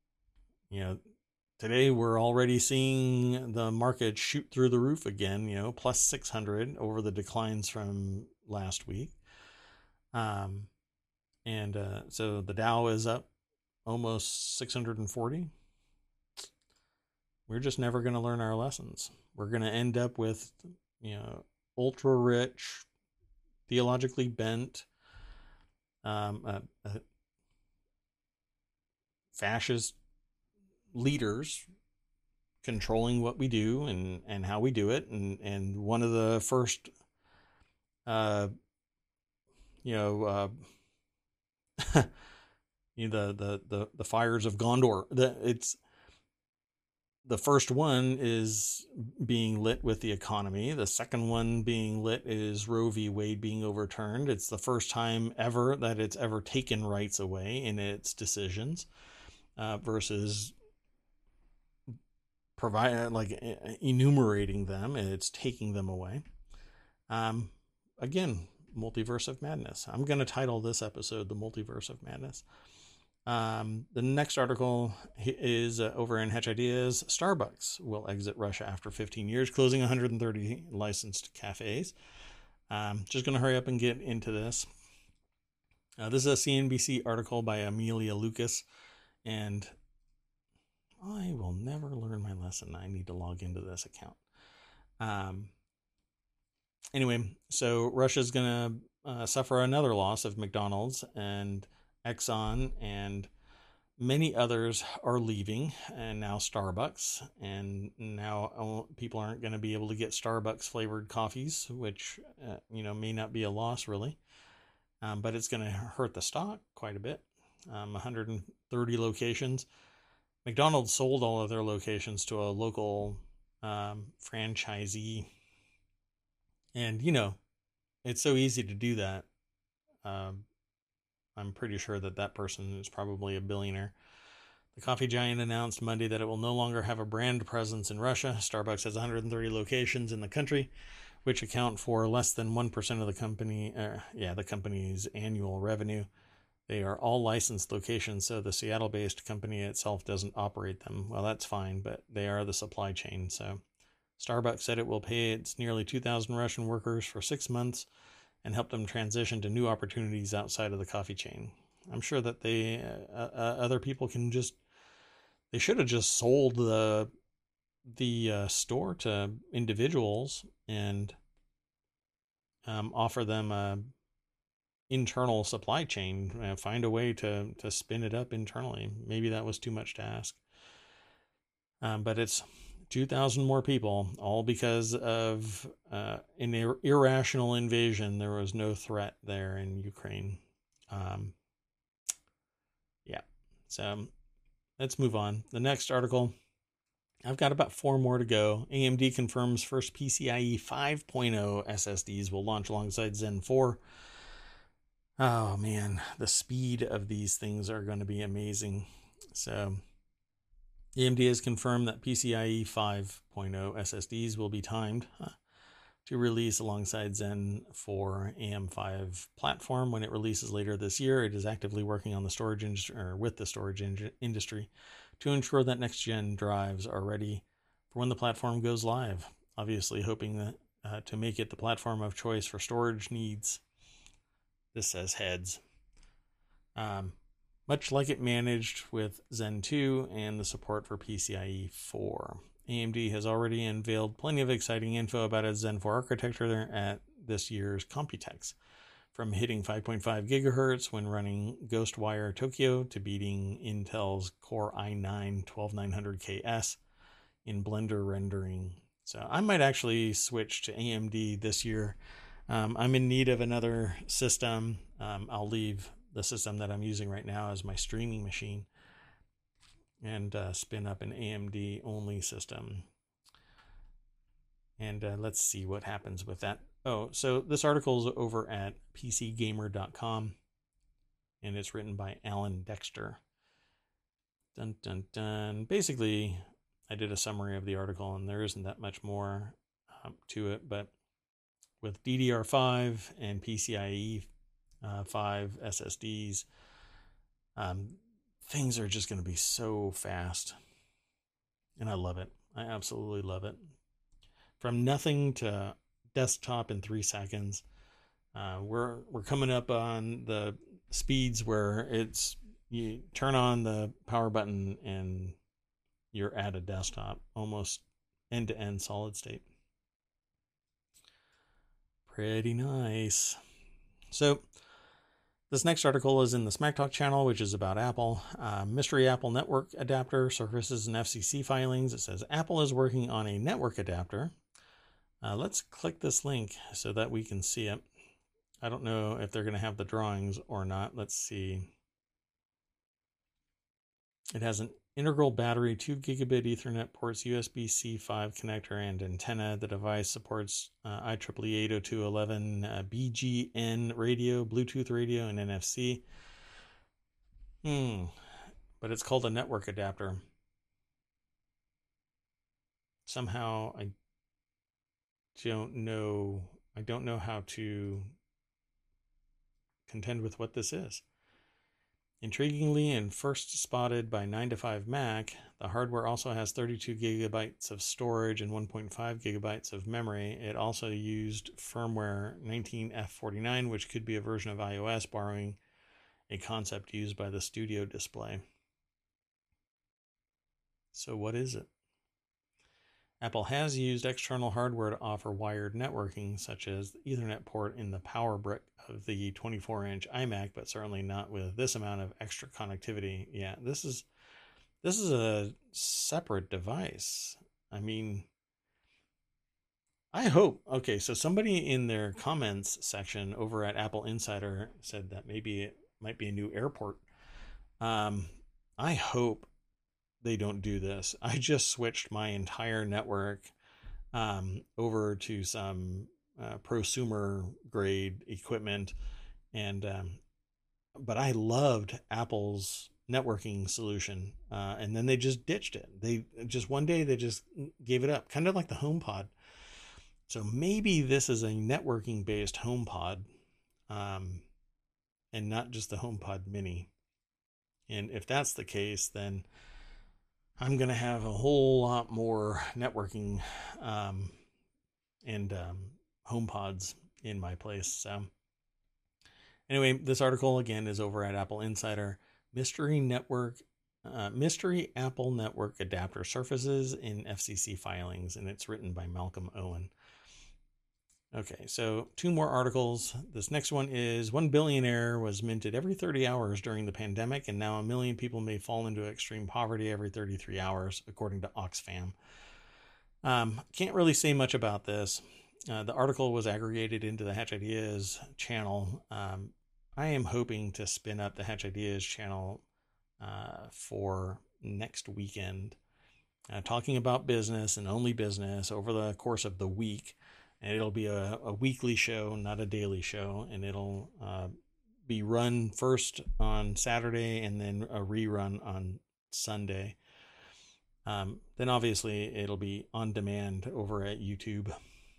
today we're already seeing the market shoot through the roof again, plus 600 over the declines from last week. So the Dow is up almost 640. We're just never going to learn our lessons. We're going to end up with, ultra rich, theologically bent, fascist leaders controlling what we do and how we do it. And one of the first, the fires of Gondor, the first one is being lit with the economy. The second one being lit is Roe v. Wade being overturned. It's the first time ever that it's ever taken rights away in its decisions, versus enumerating them. It's taking them away. Again, multiverse of madness. I'm going to title this episode The Multiverse of Madness. The next article is over in Hedge Ideas. Starbucks will exit Russia after 15 years, closing 130 licensed cafes. Just going to hurry up and get into this. This is a CNBC article by Amelia Lucas, and I will never learn my lesson. I need to log into this account. Anyway, so Russia's going to suffer another loss of McDonald's, and Exxon and many others are leaving, and now Starbucks, and now people aren't going to be able to get Starbucks flavored coffees, which may not be a loss really, but it's going to hurt the stock quite a bit. 130 locations. McDonald's sold all of their locations to a local franchisee, and it's so easy to do that. I'm pretty sure that person is probably a billionaire. The coffee giant announced Monday that it will no longer have a brand presence in Russia. Starbucks has 130 locations in the country, which account for less than 1% of the company's annual revenue. They are all licensed locations, so the Seattle-based company itself doesn't operate them. Well, that's fine, but they are the supply chain. So Starbucks said it will pay its nearly 2,000 Russian workers for 6 months and help them transition to new opportunities outside of the coffee chain. I'm sure that other people they should have just sold the store to individuals and offer them a internal supply chain, find a way to spin it up internally. Maybe that was too much to ask. But it's 2,000 more people, all because of an irrational invasion. There was no threat there in Ukraine. So let's move on. The next article, I've got about 4 more to go. AMD confirms first PCIe 5.0 SSDs will launch alongside Zen 4. Oh man, the speed of these things are going to be amazing. So AMD has confirmed that PCIe 5.0 SSDs will be timed to release alongside Zen 4 AM5 platform when it releases later this year. It is actively working on the storage industry to ensure that next-gen drives are ready for when the platform goes live. Obviously, hoping that to make it the platform of choice for storage needs. This says heads. Much like it managed with Zen 2 and the support for PCIe 4. AMD has already unveiled plenty of exciting info about its Zen 4 architecture at this year's Computex, from hitting 5.5 gigahertz when running Ghostwire Tokyo to beating Intel's Core i9 12900KS in Blender rendering. So I might actually switch to AMD this year. I'm in need of another system. I'll leave the system that I'm using right now as my streaming machine and spin up an AMD only system. And let's see what happens with that. Oh, so this article is over at PCGamer.com, and it's written by Alan Dexter. Dun, dun, dun. Basically, I did a summary of the article, and there isn't that much more to it, but with DDR5 and PCIe 5 SSDs, things are just going to be so fast. And I love it. I absolutely love it. From nothing to desktop in 3 seconds. We're coming up on the speeds where you turn on the power button and you're at a desktop, almost end-to-end solid state. Pretty nice. So this next article is in the Smack Talk channel, which is about Apple. Mystery Apple Network adapter surfaces in FCC filings. It says Apple is working on a network adapter. Let's click this link so that we can see it. I don't know if they're going to have the drawings or not. Let's see. It has an integral battery, 2 gigabit Ethernet ports, USB-C 5 connector, and antenna. The device supports IEEE 802.11 BGN radio, Bluetooth radio, and NFC. But it's called a network adapter. Somehow I don't know how to contend with what this is. Intriguingly, and first spotted by 9to5Mac, the hardware also has 32 gigabytes of storage and 1.5 gigabytes of memory. It also used firmware 19F49, which could be a version of iOS, borrowing a concept used by the Studio Display. So what is it? Apple has used external hardware to offer wired networking, such as the Ethernet port in the power brick of the 24-inch iMac, but certainly not with this amount of extra connectivity. Yeah, this is a separate device. I mean, I hope. Okay, so somebody in their comments section over at Apple Insider said that maybe it might be a new airport. I hope they don't do this. I just switched my entire network over to some prosumer grade equipment, and but I loved Apple's networking solution, and then they just ditched it. They just one day they just gave it up, kind of like the HomePod. So maybe this is a networking based HomePod, and not just the HomePod Mini. And if that's the case, then I'm going to have a whole lot more networking and HomePods in my place. So anyway, this article again is over at Apple Insider. Mystery Apple Network adapter surfaces in FCC filings, and it's written by Malcolm Owen. Okay, so 2 more articles. This next one is 1 billionaire was minted every 30 hours during the pandemic, and now 1 million people may fall into extreme poverty every 33 hours, according to Oxfam. Can't really say much about this. The article was aggregated into the Hatch Ideas channel. I am hoping to spin up the Hatch Ideas channel for next weekend, talking about business and only business over the course of the week. And it'll be a weekly show, not a daily show. And it'll be run first on Saturday and then a rerun on Sunday. Then obviously it'll be on demand over at YouTube.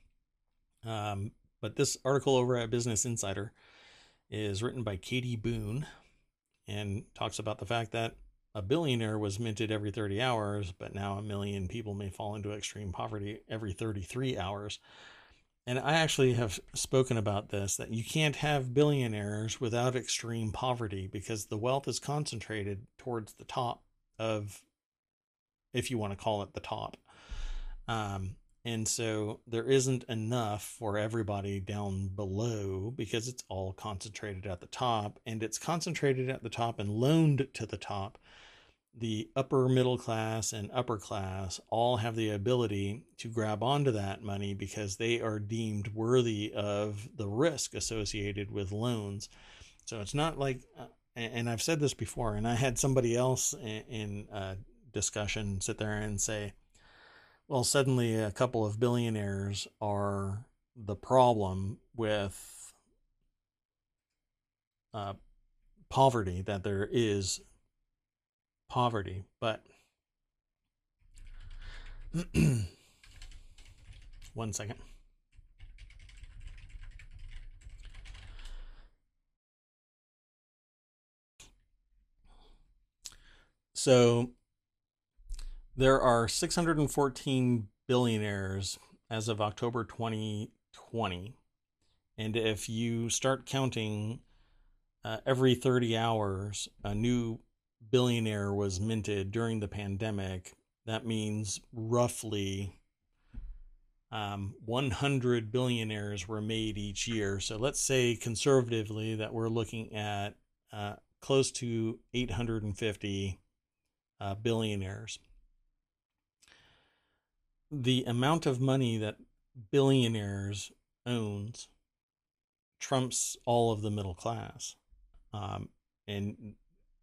But this article over at Business Insider is written by Katie Boone and talks about the fact that a billionaire was minted every 30 hours, but now 1 million people may fall into extreme poverty every 33 hours. And I actually have spoken about this, that you can't have billionaires without extreme poverty because the wealth is concentrated towards the top of, if you want to call it the top. And so there isn't enough for everybody down below because it's all concentrated at the top, and it's concentrated at the top and loaned to the top. The upper middle class and upper class all have the ability to grab onto that money because they are deemed worthy of the risk associated with loans. So it's not like, and I've said this before, and I had somebody else in a discussion sit there and say, well, suddenly a couple of billionaires are the problem with poverty, that there is poverty. But 1 second. So there are 614 billionaires as of October 2020. And if you start counting every 30 hours, a new billionaire was minted during the pandemic, that means roughly 100 billionaires were made each year. So let's say conservatively that we're looking at close to 850 billionaires. The amount of money that billionaires owns trumps all of the middle class. And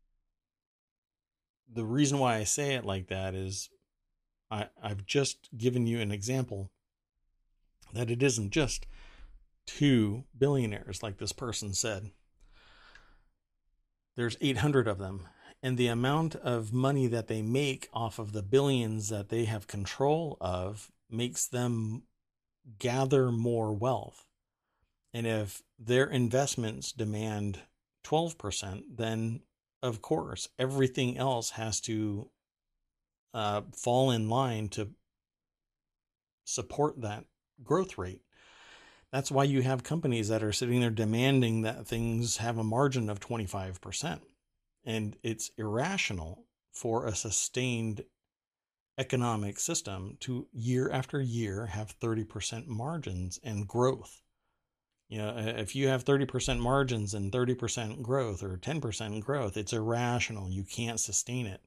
the reason why I say it like that is I've just given you an example that it isn't just 2 billionaires like this person said. There's 800 of them. And the amount of money that they make off of the billions that they have control of makes them gather more wealth. And if their investments demand 12%, then of course, everything else has to fall in line to support that growth rate. That's why you have companies that are sitting there demanding that things have a margin of 25%. And it's irrational for a sustained economic system to year after year have 30% margins and growth. If you have 30% margins and 30% growth or 10% growth, it's irrational. You can't sustain it.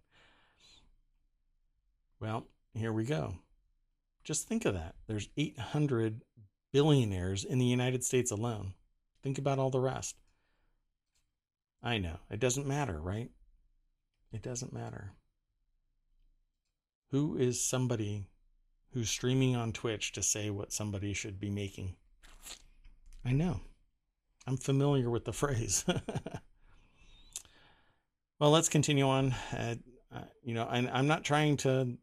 Well, here we go. Just think of that. There's 800 billionaires in the United States alone. Think about all the rest. I know. It doesn't matter, right? It doesn't matter. Who is somebody who's streaming on Twitch to say what somebody should be making? I know. I'm familiar with the phrase. Well, let's continue on. I'm not trying to...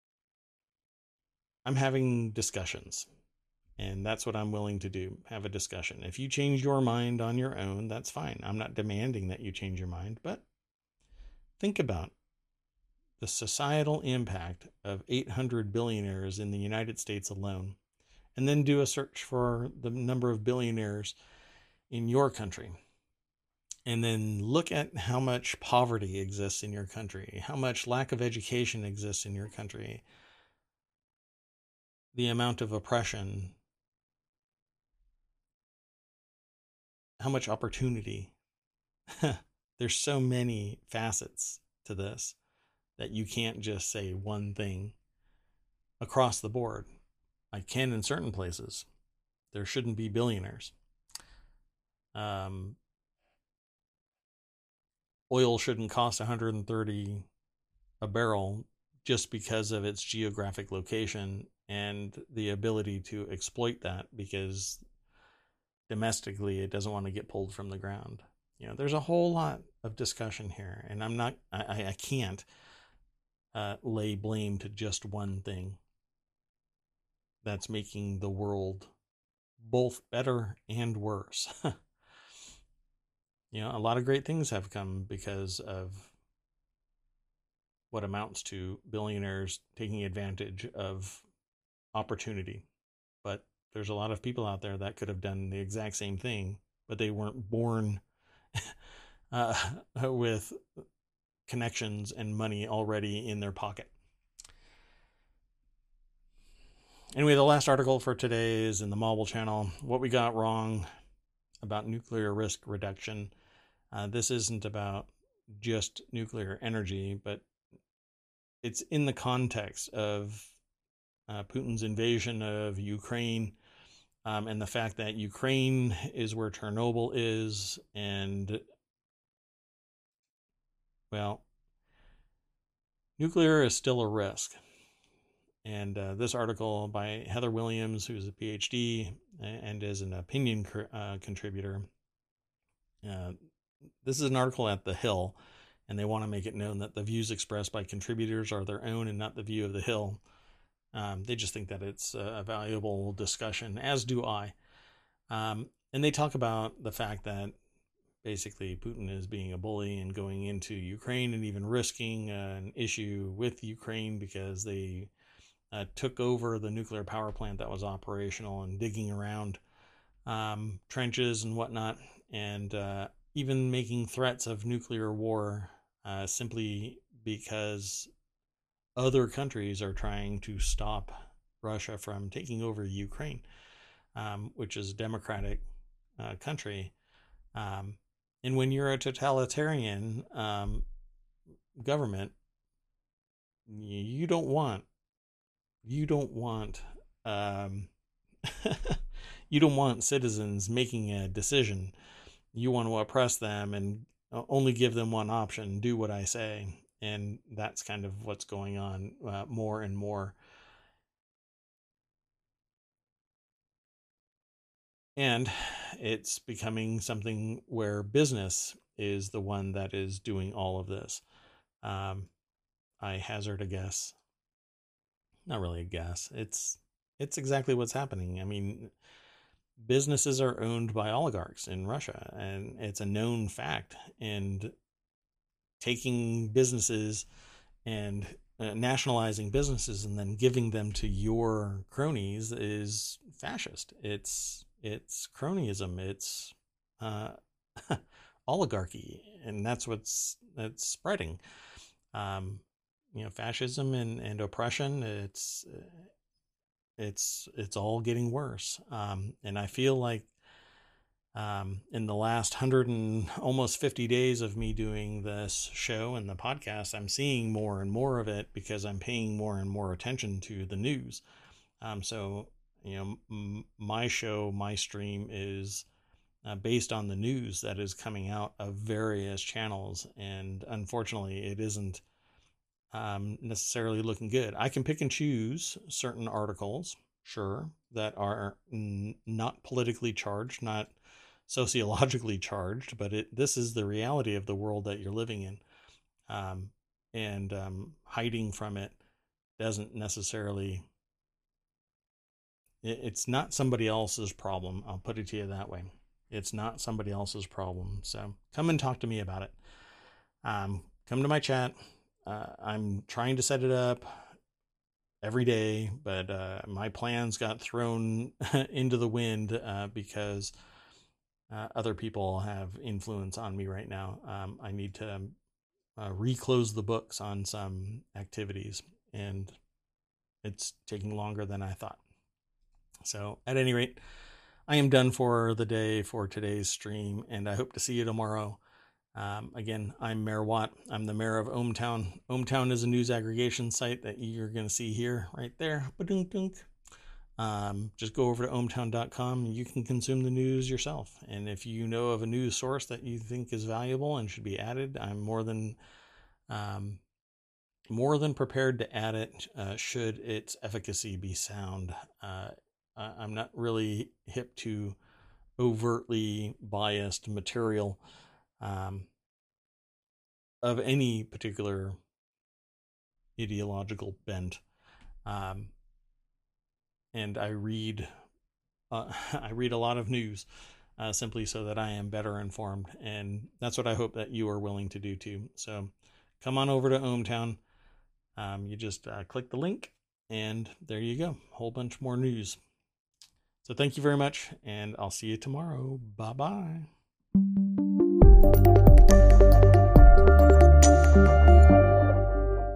I'm having discussions. And that's what I'm willing to do, have a discussion. If you change your mind on your own, that's fine. I'm not demanding that you change your mind, but think about the societal impact of 800 billionaires in the United States alone, and then do a search for the number of billionaires in your country. And then look at how much poverty exists in your country, how much lack of education exists in your country, the amount of oppression, how much opportunity. There's so many facets to this that you can't just say one thing across the board. I can in certain places. There shouldn't be billionaires. Oil shouldn't cost $130 a barrel just because of its geographic location and the ability to exploit that, because domestically it doesn't want to get pulled from the ground. There's a whole lot of discussion here, and I can't lay blame to just one thing that's making the world both better and worse. A lot of great things have come because of what amounts to billionaires taking advantage of opportunity. But there's a lot of people out there that could have done the exact same thing, but they weren't born with connections and money already in their pocket. Anyway, the last article for today is in the Marble Channel. What we got wrong about nuclear risk reduction. This isn't about just nuclear energy, but it's in the context of Putin's invasion of Ukraine, and the fact that Ukraine is where Chernobyl is, and, well, nuclear is still a risk. And this article by Heather Williams, who's a PhD and is an opinion contributor, this is an article at The Hill, and they want to make it known that the views expressed by contributors are their own and not the view of The Hill. They just think that it's a valuable discussion, as do I. And they talk about the fact that basically Putin is being a bully and going into Ukraine and even risking an issue with Ukraine because they took over the nuclear power plant that was operational and digging around trenches and whatnot, and even making threats of nuclear war simply because other countries are trying to stop Russia from taking over Ukraine, which is a democratic country. And when you're a totalitarian government, you don't want you don't want citizens making a decision. You want to oppress them and only give them one option: do what I say. And that's kind of what's going on more and more. And it's becoming something where business is the one that is doing all of this. I hazard a guess. Not really a guess. It's exactly what's happening. I mean, businesses are owned by oligarchs in Russia, and it's a known fact. And taking businesses and nationalizing businesses and then giving them to your cronies is fascist. It's cronyism. It's oligarchy, and that's spreading. Fascism and oppression. It's all getting worse. And I feel like in the last 100 and almost 50 days of me doing this show and the podcast, I'm seeing more and more of it because I'm paying more and more attention to the news. So, my show, my stream is based on the news that is coming out of various channels. And unfortunately, it isn't necessarily looking good. I can pick and choose certain articles, sure, that are not politically charged, not sociologically charged, but this is the reality of the world that you're living in. And hiding from it doesn't necessarily, it's not somebody else's problem. I'll put it to you that way. It's not somebody else's problem. So come and talk to me about it. Come to my chat. I'm trying to set it up every day, but my plans got thrown into the wind because other people have influence on me right now. I need to reclose the books on some activities, and it's taking longer than I thought. So at any rate, I am done for the day for today's stream, and I hope to see you tomorrow. Again, I'm Mayor Watt. I'm the mayor of ohmTown. ohmTown is a news aggregation site that you're going to see here, right there. Ba-dunk-dunk. Just go over to ohmtown.com and you can consume the news yourself. And if you know of a news source that you think is valuable and should be added, I'm more than prepared to add it, should its efficacy be sound. I'm not really hip to overtly biased material of any particular ideological bent. And I read a lot of news simply so that I am better informed, and that's what I hope that you are willing to do too. So come on over to ohmTown. You just click the link, and there you go. A whole bunch more news. So thank you very much, and I'll see you tomorrow. Bye-bye.